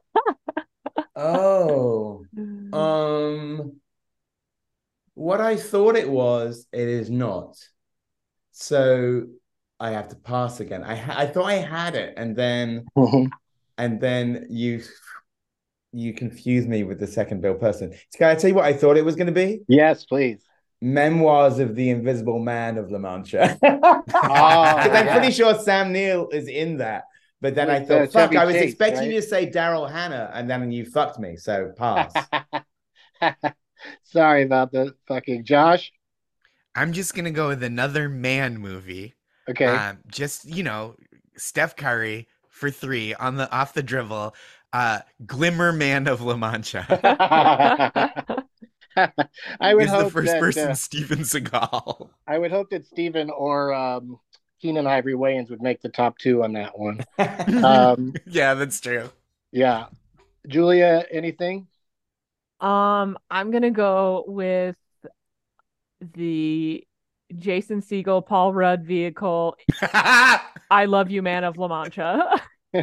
Oh. Um. What I thought it was, it is not. So I have to pass again. I ha- I thought I had it, and then and then you you confused me with the second bill person. Can I tell you what I thought it was going to be? Yes, please. Memoirs of the Invisible Man of La Mancha. Oh, Because I'm yeah. pretty sure Sam Neill is in that. But then I With, thought, uh, fuck, Chevy I was Chase, expecting right? you to say Daryl Hannah, and then you fucked me. So pass. Sorry about the fucking Josh. I'm just going to go with another man movie. Okay. Um, just, you know, Steph Curry for three on the off the dribble. Uh, Glimmer Man of La Mancha. I would Is the hope first that person uh, Steven Seagal. I would hope that Steven or um, Keenan Ivory Wayans would make the top two on that one. Um, Yeah, that's true. yeah. Julia, anything? Um, I'm gonna go with the Jason Segel, Paul Rudd vehicle. I Love You, Man of La Mancha.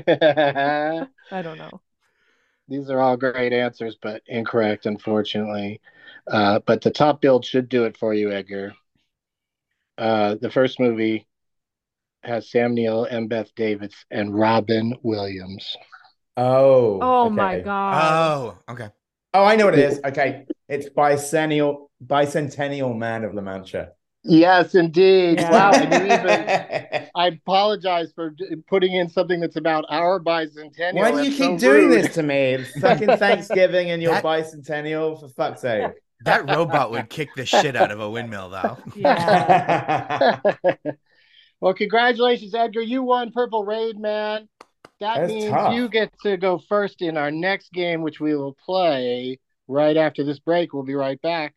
I don't know. These are all great answers, but incorrect, unfortunately. Uh, but the top build should do it for you, Edgar. Uh, the first movie has Sam Neill, Embeth Davidtz, and Robin Williams. Oh. Oh okay. my god. Oh, okay. Oh, I know what it is. Okay. It's Bicentennial Bicentennial Man of La Mancha. Yes, indeed. Yeah. Wow. And you even, I apologize for d- putting in something that's about our bicentennial. Why do you That's keep so doing rude. this to me? It's fucking Thanksgiving and your That- bicentennial, for fuck's sake. That robot would kick the shit out of a windmill, though. Yeah. Well, congratulations, Edgar. You won Purple Raid, man. That That's means tough. you get to go first in our next game, which we will play right after this break. We'll be right back.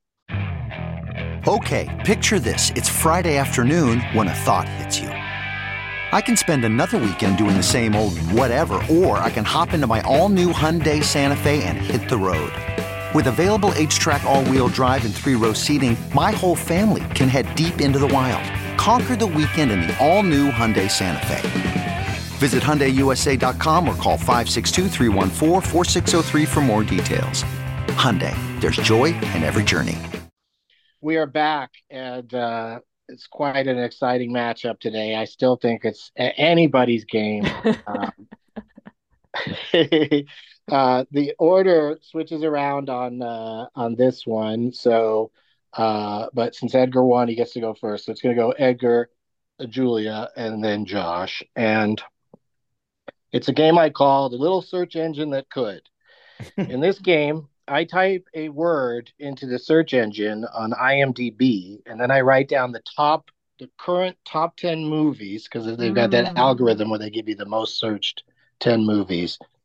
Okay, picture this. It's Friday afternoon when a thought hits you. I can spend another weekend doing the same old whatever, or I can hop into my all-new Hyundai Santa Fe and hit the road. With available H-Track all-wheel drive and three-row seating, my whole family can head deep into the wild. Conquer the weekend in the all-new Hyundai Santa Fe. Visit Hyundai U S A dot com or call five six two, three one four, four six zero three for more details. Hyundai, there's joy in every journey. We are back, and uh, it's quite an exciting matchup today. I still think it's a- anybody's game. um, uh, the order switches around on uh, on this one, so uh, but since Edgar won, he gets to go first. So it's going to go Edgar, Julia, and then Josh. And it's a game I call the little search engine that could. In this game, I type a word into the search engine on IMDb, and then I write down the top, the current top ten movies, because they've got that Mm. algorithm where they give you the most searched ten movies.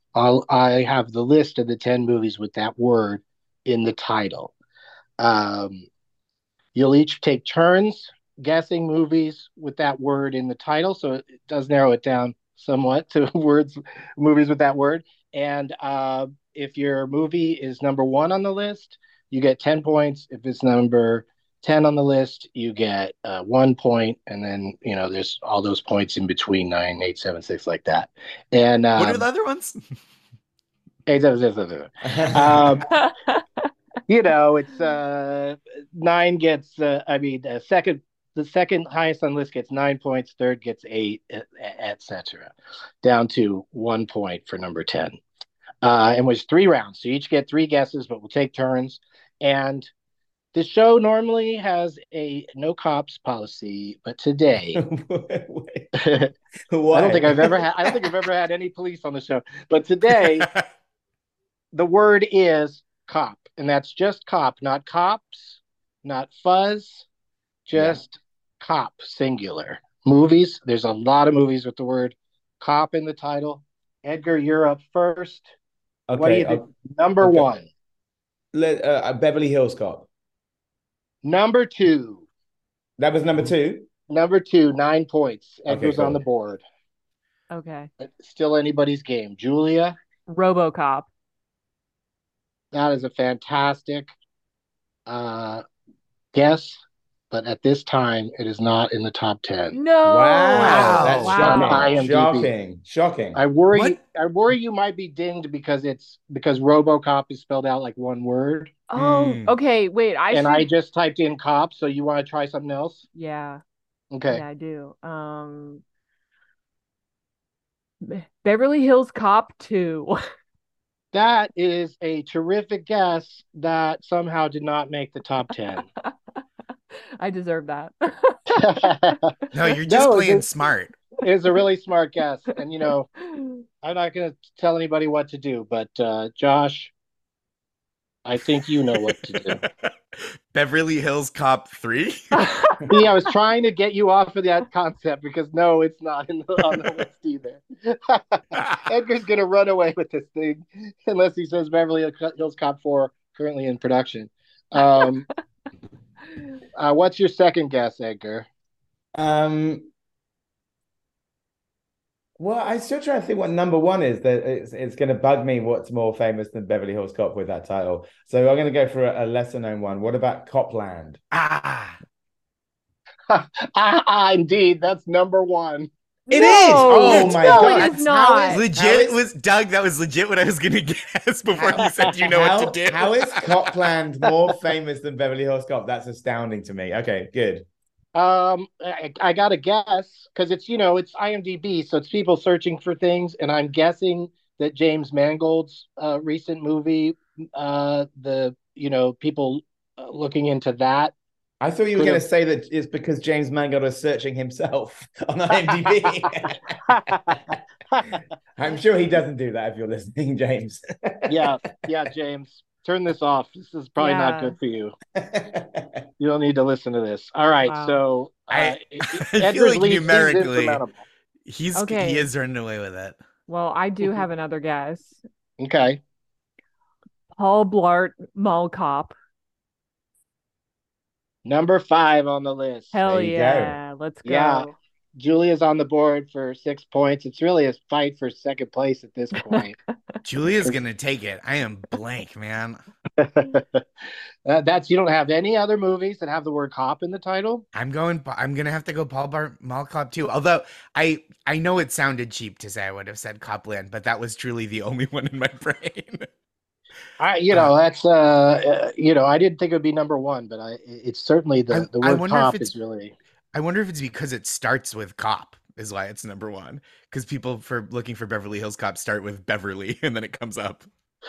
I'll, I have the list of the ten movies with that word in the title. Um, you'll each take turns guessing movies with that word in the title, so it does narrow it down somewhat to words, movies with that word. And uh, if your movie is number one on the list, you get ten points. If it's number ten on the list, you get uh, one point, and then you know there's all those points in between nine, eight, seven, six, like that. And um, What are the other ones? eight, seven, six, seven, seven. um, you know, it's uh, nine gets. Uh, I mean, uh, second, the second highest on the list gets nine points. Third gets eight, et cetera. Down to one point for number ten. Uh, and was three rounds, so you each get three guesses, but we'll take turns. And the show normally has a no cops policy, but today, I don't think I've ever had. I don't think I've ever had any police on the show, but today, the word is cop, and that's just cop, not cops, not fuzz, just yeah. cop, singular. Movies. There's a lot of movies with the word cop in the title. Edgar, you're up first. Okay, what do you think? Number okay. one. Let, uh, Beverly Hills Cop. Number two. That was number two? Number two, nine points. Edgar's okay, cool. on the board. Okay. Still anybody's game. Julia? RoboCop. That is a fantastic uh, guess, but at this time, it is not in the top ten. No! Wow! That's wow. shocking. Shocking. Shocking. I worry. What? I worry you might be dinged because it's because RoboCop is spelled out like one word. Oh, mm. okay. Wait, I and should... I just typed in cop. So you want to try something else? Yeah. Okay. Yeah, I do. Um, Beverly Hills Cop two. That is a terrific guess that somehow did not make the top ten. I deserve that. No, you're just no, playing smart. It's a really smart guess. And, you know, I'm not going to tell anybody what to do, but uh, Josh, I think you know what to do. Beverly Hills Cop three? See, I was trying to get you off of that concept because, no, it's not in the, on the list either. Edgar's going to run away with this thing unless he says Beverly Hills Cop four, currently in production. Um, uh, what's your second guess, Edgar? Um, well, I'm still trying to think what number one is. That it's it's going to bug me what's more famous than Beverly Hills Cop with that title. So I'm going to go for a, a lesser known one. What about Copland? Ah, ah, ah, indeed, that's number one. It no, is. Oh my no, god! It is not. Is, legit is, was Doug. That was legit what I was going to guess before how, you said you know how, what to do. How is Copland more famous than Beverly Hills Cop? That's astounding to me. Okay, good. Um, I, I got to guess because it's, you know, it's IMDb, so it's people searching for things, and I'm guessing that James Mangold's uh, recent movie, uh, the, you know, people uh, looking into that. I thought you were going to say that it's because James Mangold was searching himself on IMDb. I'm sure he doesn't do that if you're listening, James. yeah, yeah, James. Turn this off. This is probably yeah. not good for you. You don't need to listen to this. All right, wow. so uh, I, I feel like numerically, he's okay. he is running away with it. Well, I do have another guess. Okay. Paul Blart Mall Cop. Number five on the list. Hell yeah! Go. Let's go. Yeah. Julia's on the board for six points. It's really a fight for second place at this point. Julia's gonna take it. I am blank, man. uh, that's you don't have any other movies that have the word cop in the title? I'm going. I'm gonna have to go Paul Blart Mall Cop too. Although I I know it sounded cheap to say I would have said Copland, but that was truly the only one in my brain. I, you know, uh, that's, uh, uh, you know, I didn't think it would be number one, but I, it's certainly the, I, the word cop is really. I wonder if it's because it starts with cop is why it's number one. Because people for looking for Beverly Hills Cop start with Beverly and then it comes up.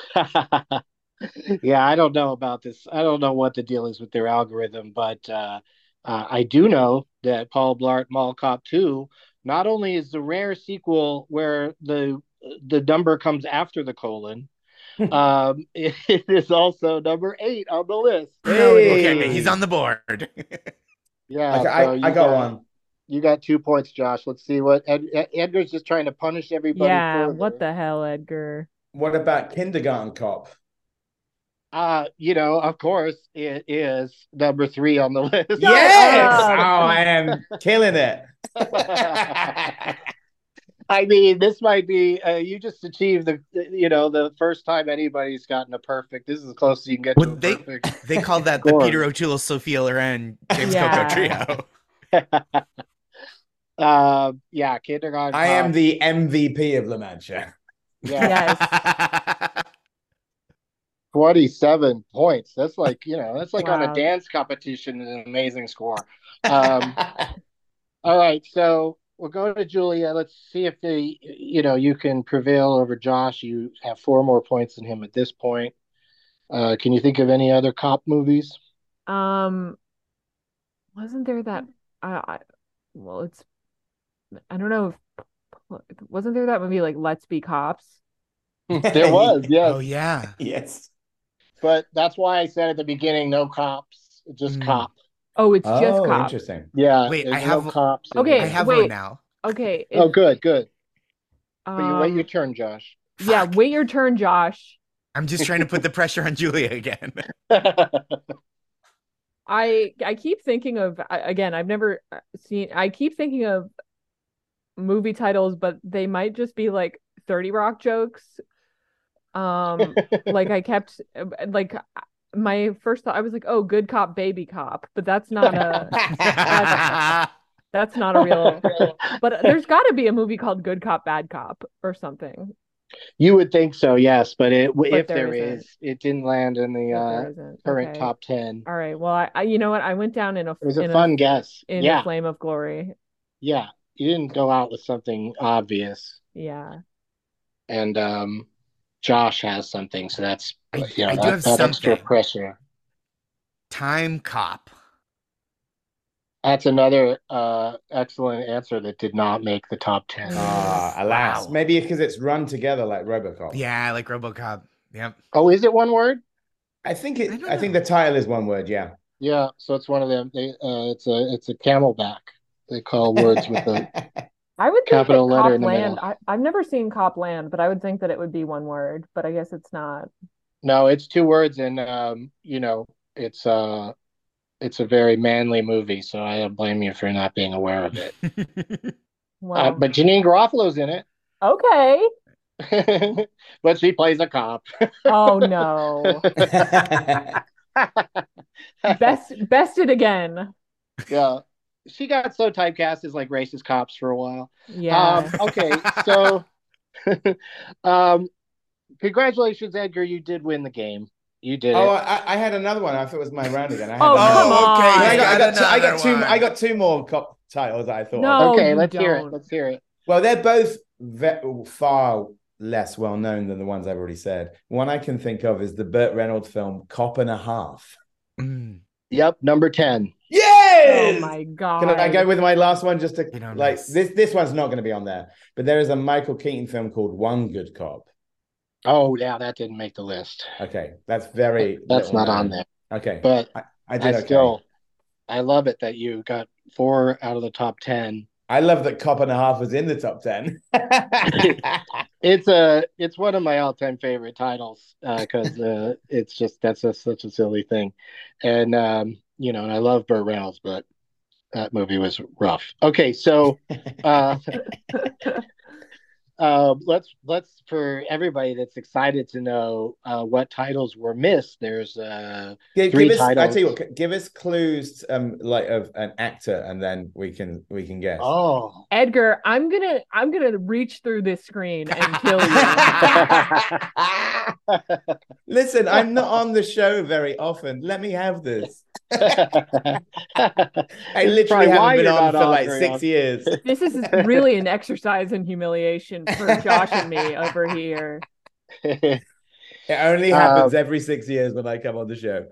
Yeah, I don't know about this. I don't know what the deal is with their algorithm, but uh, uh, I do know that Paul Blart Mall Cop two not only is the rare sequel where the the number comes after the colon, um, it, it is also number eight on the list. Hey. Okay, he's on the board. Yeah, okay, so I, I got, got one. You got two points, Josh. Let's see what Ed, Ed- Edgar's just trying to punish everybody. Yeah, further. what the hell, Edgar? What about Kindergarten Cop? Uh, you know, of course, it is number three on the list. Yes! up. Oh, I am killing it. I mean, this might be uh, you just achieved the you know the first time anybody's gotten a perfect. This is as close as you can get to Well, a they perfect. they called that the score. Peter O'Toole, Sophia Loren, James Yeah. Coco trio. uh, yeah, kindergarten. I am Cop. the M V P of La Mancha. Yeah, Yes. twenty-seven points. That's like you know that's like on Wow. a dance competition. An amazing score. Um, all right, so we'll go to Julia. Let's see if the you know you can prevail over Josh. You have four more points than him at this point. Uh, can you think of any other cop movies? Um, wasn't there that I, I well, it's I don't know if wasn't there that movie like Let's Be Cops? There was, yes, Oh yeah. Yes. but that's why I said at the beginning, no cops, just Mm. cop. Oh, it's just Oh, Cops. interesting. Yeah, Wait, there's I no have- cops. in Okay, I it. have wait. one now. Okay. Oh, if- good, good. But you wait um, your turn, Josh. Yeah, Fuck. wait your turn, Josh. I'm just trying to put the pressure on Julia again. I I keep thinking of I- again, I've never uh, seen I keep thinking of movie titles, but they might just be like thirty Rock jokes. Um like I kept like my first thought I was like, "Oh, good cop, baby cop," but that's not a that's not a real but there's got to be a movie called Good Cop, Bad Cop or something. You would think so, yes, but it if there there isn't. is, it didn't land in the But uh, there isn't. current Okay. top ten. All right. Well, I, I you know what? I went down in a It was a in fun guess. in Yeah, a flame of glory. yeah. You didn't go out with something obvious, Yeah. and um, Josh has something, so that's I- you know I do that, have that extra something. pressure. Time Cop. That's another uh, excellent answer that did not make the top ten. Ah, alas. Wow. Maybe because it's run together like RoboCop. Yeah, like RoboCop. Yep. Oh, is it one word? I think I it. don't I, think know. the title is one word. Yeah. Yeah, so it's one of them. They, uh, it's a it's a camelback. They call words with the I would think that capital letter in the Copland, middle. I, I've never seen Copland, but I would think that it would be one word, but I guess it's not. No, it's two words, and um, you know, it's uh, it's a very manly movie. So I don't blame you for not being aware of it. Wow. Uh, but Janine Garofalo's in Okay. it, but she plays a cop. Oh no. Best bested again. Yeah, she got so typecast as like racist cops for a while. Yeah. Um, okay, so um, congratulations, Edgar. You did win the game. You did Oh, it. I, I had another one. I thought it was my round again. I had Oh, another come one. Oh, okay. on. I you got, I got, two, I got another two. one. I got two more cop titles that I thought. No. Of. Okay, you let's hear it. don't. Let's hear it. Well, they're both ve- far less well known than the ones I've already said. One I can think of is the Burt Reynolds film Cop and a Half. Mm. Yep, number ten. Yes. Oh my god. Can I go with my last one just to You know, like nice. this? This one's not going to be on there, but there is a Michael Keaton film called One Good Cop. Oh, yeah, that didn't make the list. Okay, that's very. That's little not on known. there. Okay, But I, I I, did okay. still, I love it that you got four out of the top ten. I love that Cop and a Half was in the top ten. It's a, it's one of my all-time favorite titles because uh, it's just that's a, such a silly thing, and um, you know, and I love Burt Reynolds, but that movie was rough. Okay, so uh, uh, let's let's for everybody that's excited to know uh, what titles were missed. There's uh, give, three give us, I titles. tell you what, give us clues, um, like of an actor, and then we can we can guess. oh. Edgar, I'm gonna I'm gonna reach through this screen and kill you. Listen, I'm not on the show very often. Let me have this. I literally Probably why haven't been you're on not for on like very six often. years. This is really an exercise in humiliation for Josh and me over here. It only happens Um, every six years when I come on the show.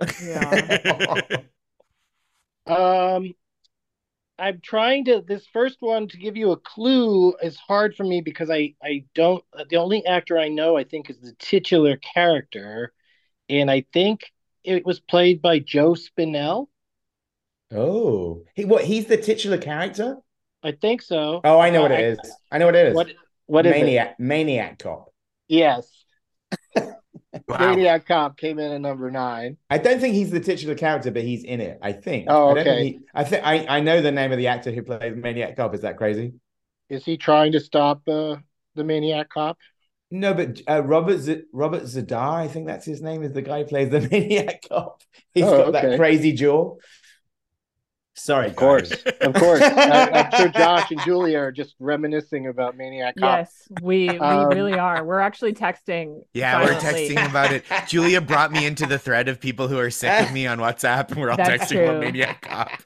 Yeah. Um, I'm trying to this first one to give you a clue is hard for me because I I don't the only actor I know I think is the titular character, and I think it was played by Joe Spinell. Oh, he what? He's the titular character. I think so. Oh, I know what I, it is. I know what it is. what what is it? Maniac, Maniac Cop. Yes. Wow. Maniac Cop came in at number nine. I don't think he's the titular character, but he's in it. I think. Oh, I don't think okay. he, I think I, I know the name of the actor who plays Maniac Cop. Is that crazy? Is he trying to stop uh, the Maniac Cop? No, but uh, Robert Z- Robert Zadar, I think that's his name, is the guy who plays the Maniac Cop. He's Oh, got okay. that crazy jaw. Sorry, Of course, guys. of course. I, I'm sure Josh and Julia are just reminiscing about Maniac Cop. Yes, we we Um, really are. We're actually texting. Yeah, we're silently. texting about it. Julia brought me into the thread of people who are sick of me on WhatsApp, and we're all That's texting about true. Maniac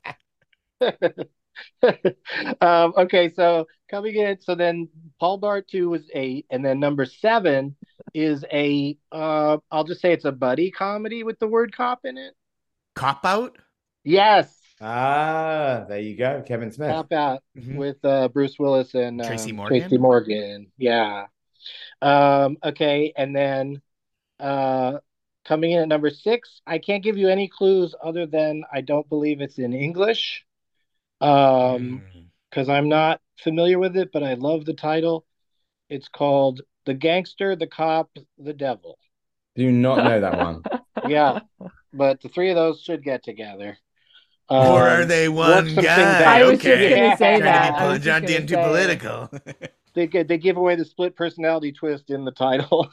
Cop. um, okay, so coming in, so then Paul Blart two was eight, and then number seven is a, uh, I'll just say it's a buddy comedy with the word cop in it. Cop Out? Yes, Ah, there you go, Kevin Smith. Cop Out Mhm. with uh, Bruce Willis and um, Tracy Morgan? Tracy Morgan. Yeah. Um, okay, and then uh, coming in at number six, I can't give you any clues other than I don't believe it's in English. Um, Mm. because I'm not familiar with it, but I love the title. It's called The Gangster, the Cop, the Devil. Do not know that one. Yeah, but the three of those should get together. Or Um, are they work one some things guy? out. I was just Okay. gonna say Yeah. Trying that. to I be was just John gonna Dan too say. political. They gi- they give away the split personality twist in the title.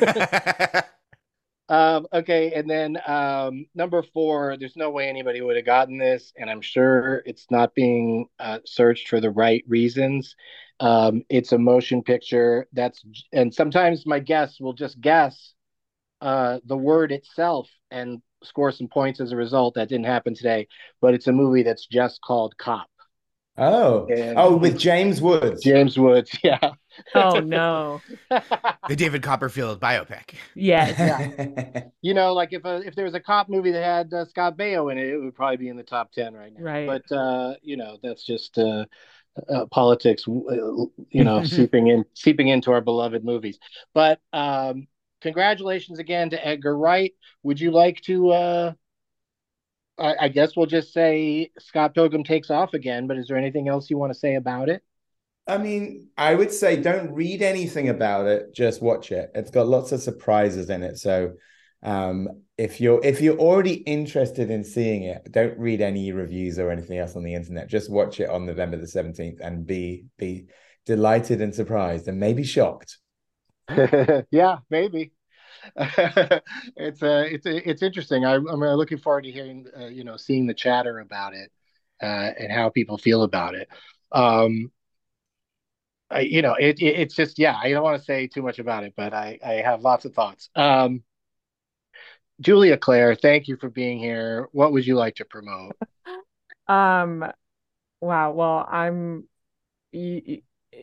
Um, okay, and then um, number four, there's no way anybody would have gotten this, and I'm sure it's not being uh, searched for the right reasons. Um, it's a motion picture that's, and sometimes my guests will just guess uh, the word itself and score some points as a result. That didn't happen today, but it's a movie that's just called Cop. Oh, And oh, with it's James Woods. James Woods, yeah. Oh no. The David Copperfield biopic. Yes. Yeah. You know, like if a, if there was a cop movie that had uh, Scott Baio in it, it would probably be in the top ten right now. Right. But uh, you know, that's just uh, uh, politics, uh, you know, seeping in seeping into our beloved movies. But um, congratulations again to Edgar Wright. Would you like to? Uh, I, I guess we'll just say Scott Pilgrim takes off again. But is there anything else you want to say about it? I mean, I would say don't read anything about it, just watch it. It's got lots of surprises in it. So um, if you're if you're already interested in seeing it, don't read any reviews or anything else on the internet. Just watch it on November the seventeenth and be be delighted and surprised and maybe shocked. Yeah, maybe. it's uh, it's it's interesting. I, I'm uh, looking forward to hearing, uh, you know, seeing the chatter about it uh, and how people feel about it. Um, I, you know, it, it it's just, yeah. I don't want to say too much about it, but I I have lots of thoughts. Um, Julia Claire, thank you for being here. What would you like to promote? Um. Wow. Well, I'm. y-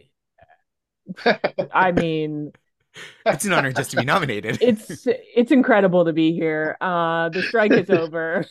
y- I mean, It's an honor just to be nominated. it's it's incredible to be here. Uh, the strike is over.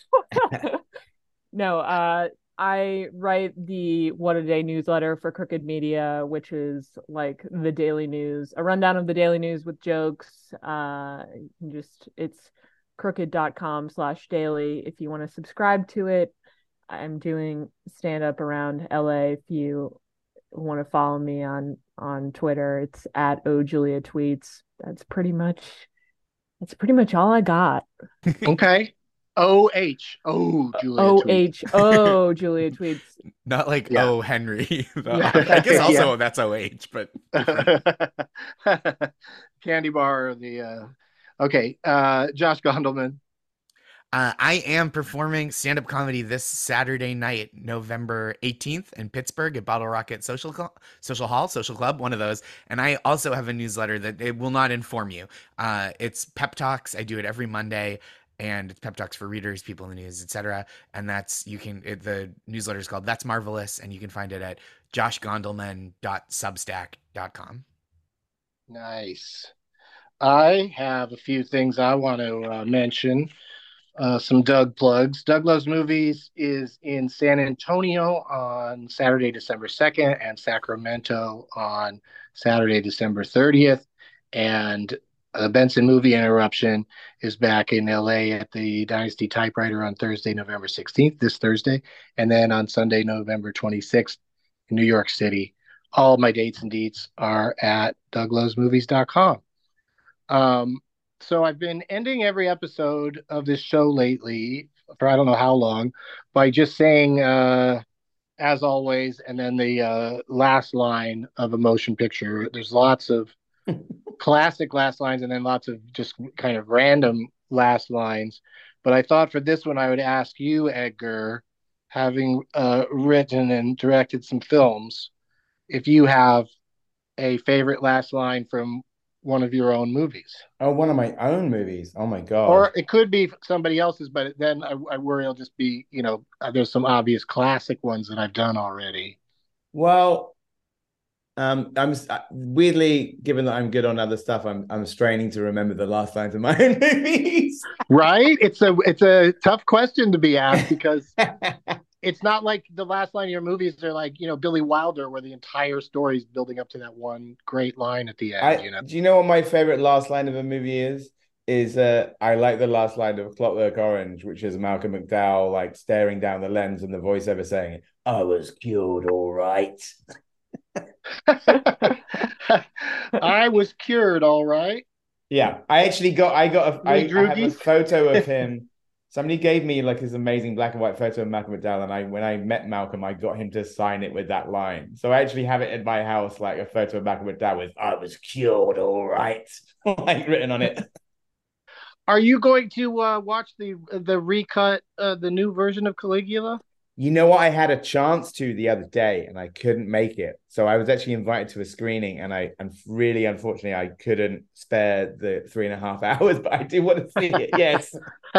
No, uh, I write the What a Day newsletter for Crooked Media, which is like the daily news, a rundown of the daily news with jokes. Uh, you can just it's crooked.com slash daily if you want to subscribe to it. I'm doing stand up around L A. If you want to follow me on on Twitter, it's at O Julia Tweets. That's pretty much that's pretty much all I got. Okay. O H. Oh, Julia. O Tweet. H O Julia Tweets. Not like Yeah. oh Henry. Yeah. I guess also Yeah. that's O H, but Candy bar or the uh okay. Uh Josh Gondelman. Uh, I am performing stand-up comedy this Saturday night, November eighteenth in Pittsburgh at Bottle Rocket Social Cl- Social Hall, Social Club, one of those. And I also have a newsletter that it will not inform you. Uh, it's Pep Talks. I do it every Monday, and it's Pep Talks for readers, people in the news, et cetera. And that's, you can, it, the newsletter is called That's Marvelous, and you can find it at josh gondelman dot substack dot com. Nice. I have a few things I want to uh, mention. Uh, some Doug plugs. Doug Loves Movies is in San Antonio on Saturday, December second, and Sacramento on Saturday, December thirtieth. And uh, Benson Movie Interruption is back in L A at the Dynasty Typewriter on Thursday, November sixteenth, this Thursday. And then on Sunday, November twenty-sixth, New York City. All my dates and deets are at doug loves movies dot com. Um, so I've been ending every episode of this show lately for I don't know how long by just saying, uh, as always, and then the uh, last line of a motion picture. There's lots of classic last lines and then lots of just kind of random last lines. But I thought for this one, I would ask you, Edgar, having uh, written and directed some films, if you have a favorite last line from one of your own movies. Oh, one of my own movies. Oh my God. Or it could be somebody else's, but then I, I worry it'll just be, you know, there's some obvious classic ones that I've done already. Well, um, I'm weirdly, given that I'm good on other stuff, I'm I'm straining to remember the last lines of my own movies. Right? It's a it's a tough question to be asked because it's not like the last line of your movies are like, you know, Billy Wilder, where the entire story is building up to that one great line at the end. I, you know? Do you know what my favorite last line of a movie is? Is uh, I like the last line of Clockwork Orange, which is Malcolm McDowell like staring down the lens and the voiceover saying, "I was cured, all right." I was cured, all right. Yeah, I actually got I got a, I, I have a photo of him. Somebody gave me like this amazing black and white photo of Malcolm McDowell, and I when I met Malcolm, I got him to sign it with that line. So I actually have it in my house, like a photo of Malcolm McDowell with "I was cured, all right," like written on it. Are you going to uh, watch the the recut, uh, the new version of Caligula? You know what? I had a chance to the other day, and I couldn't make it. So I was actually invited to a screening, and I and really, unfortunately, I couldn't spare the three and a half hours. But I do want to see it. Yes.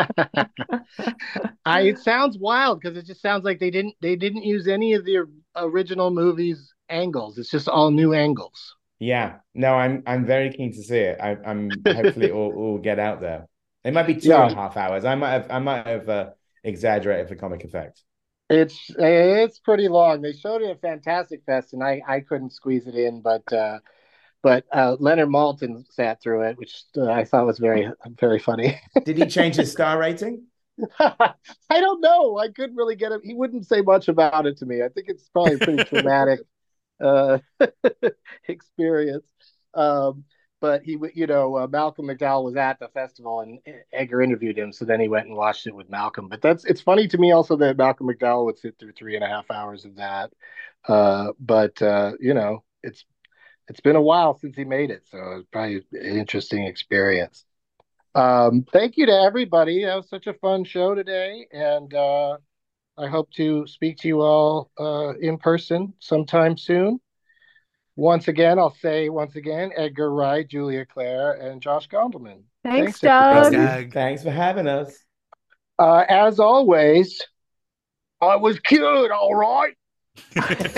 I, it sounds wild because it just sounds like they didn't they didn't use any of the original movie's angles. It's just all new angles. Yeah. No, I'm I'm very keen to see it. I, I'm hopefully it will, will get out there. It might be two Yeah. and a half hours. I might have I might have uh, exaggerated for comic effect. It's it's pretty long. They showed it at Fantastic Fest, and I, I couldn't squeeze it in, but uh, but uh, Leonard Maltin sat through it, which uh, I thought was very very funny. Did he change his star rating? I don't know. I couldn't really get him. He wouldn't say much about it to me. I think it's probably a pretty traumatic uh, experience. Um, but he, you know, uh, Malcolm McDowell was at the festival, and Edgar interviewed him. So then he went and watched it with Malcolm. But that's it's funny to me also that Malcolm McDowell would sit through three and a half hours of that. Uh, but uh, you know, it's it's been a while since he made it, so it's probably an interesting experience. Um, thank you to everybody. That was such a fun show today, and uh, I hope to speak to you all uh, in person sometime soon. Once again, I'll say once again, Edgar Wright, Julia Claire, and Josh Gondelman. Thanks, Thanks, Doug. everybody. Doug. Thanks for having us. Uh, as always, I was cured, all right. Now it's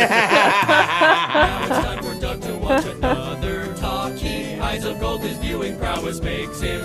time for Doug to watch another talkie. Eyes of gold, his viewing prowess makes him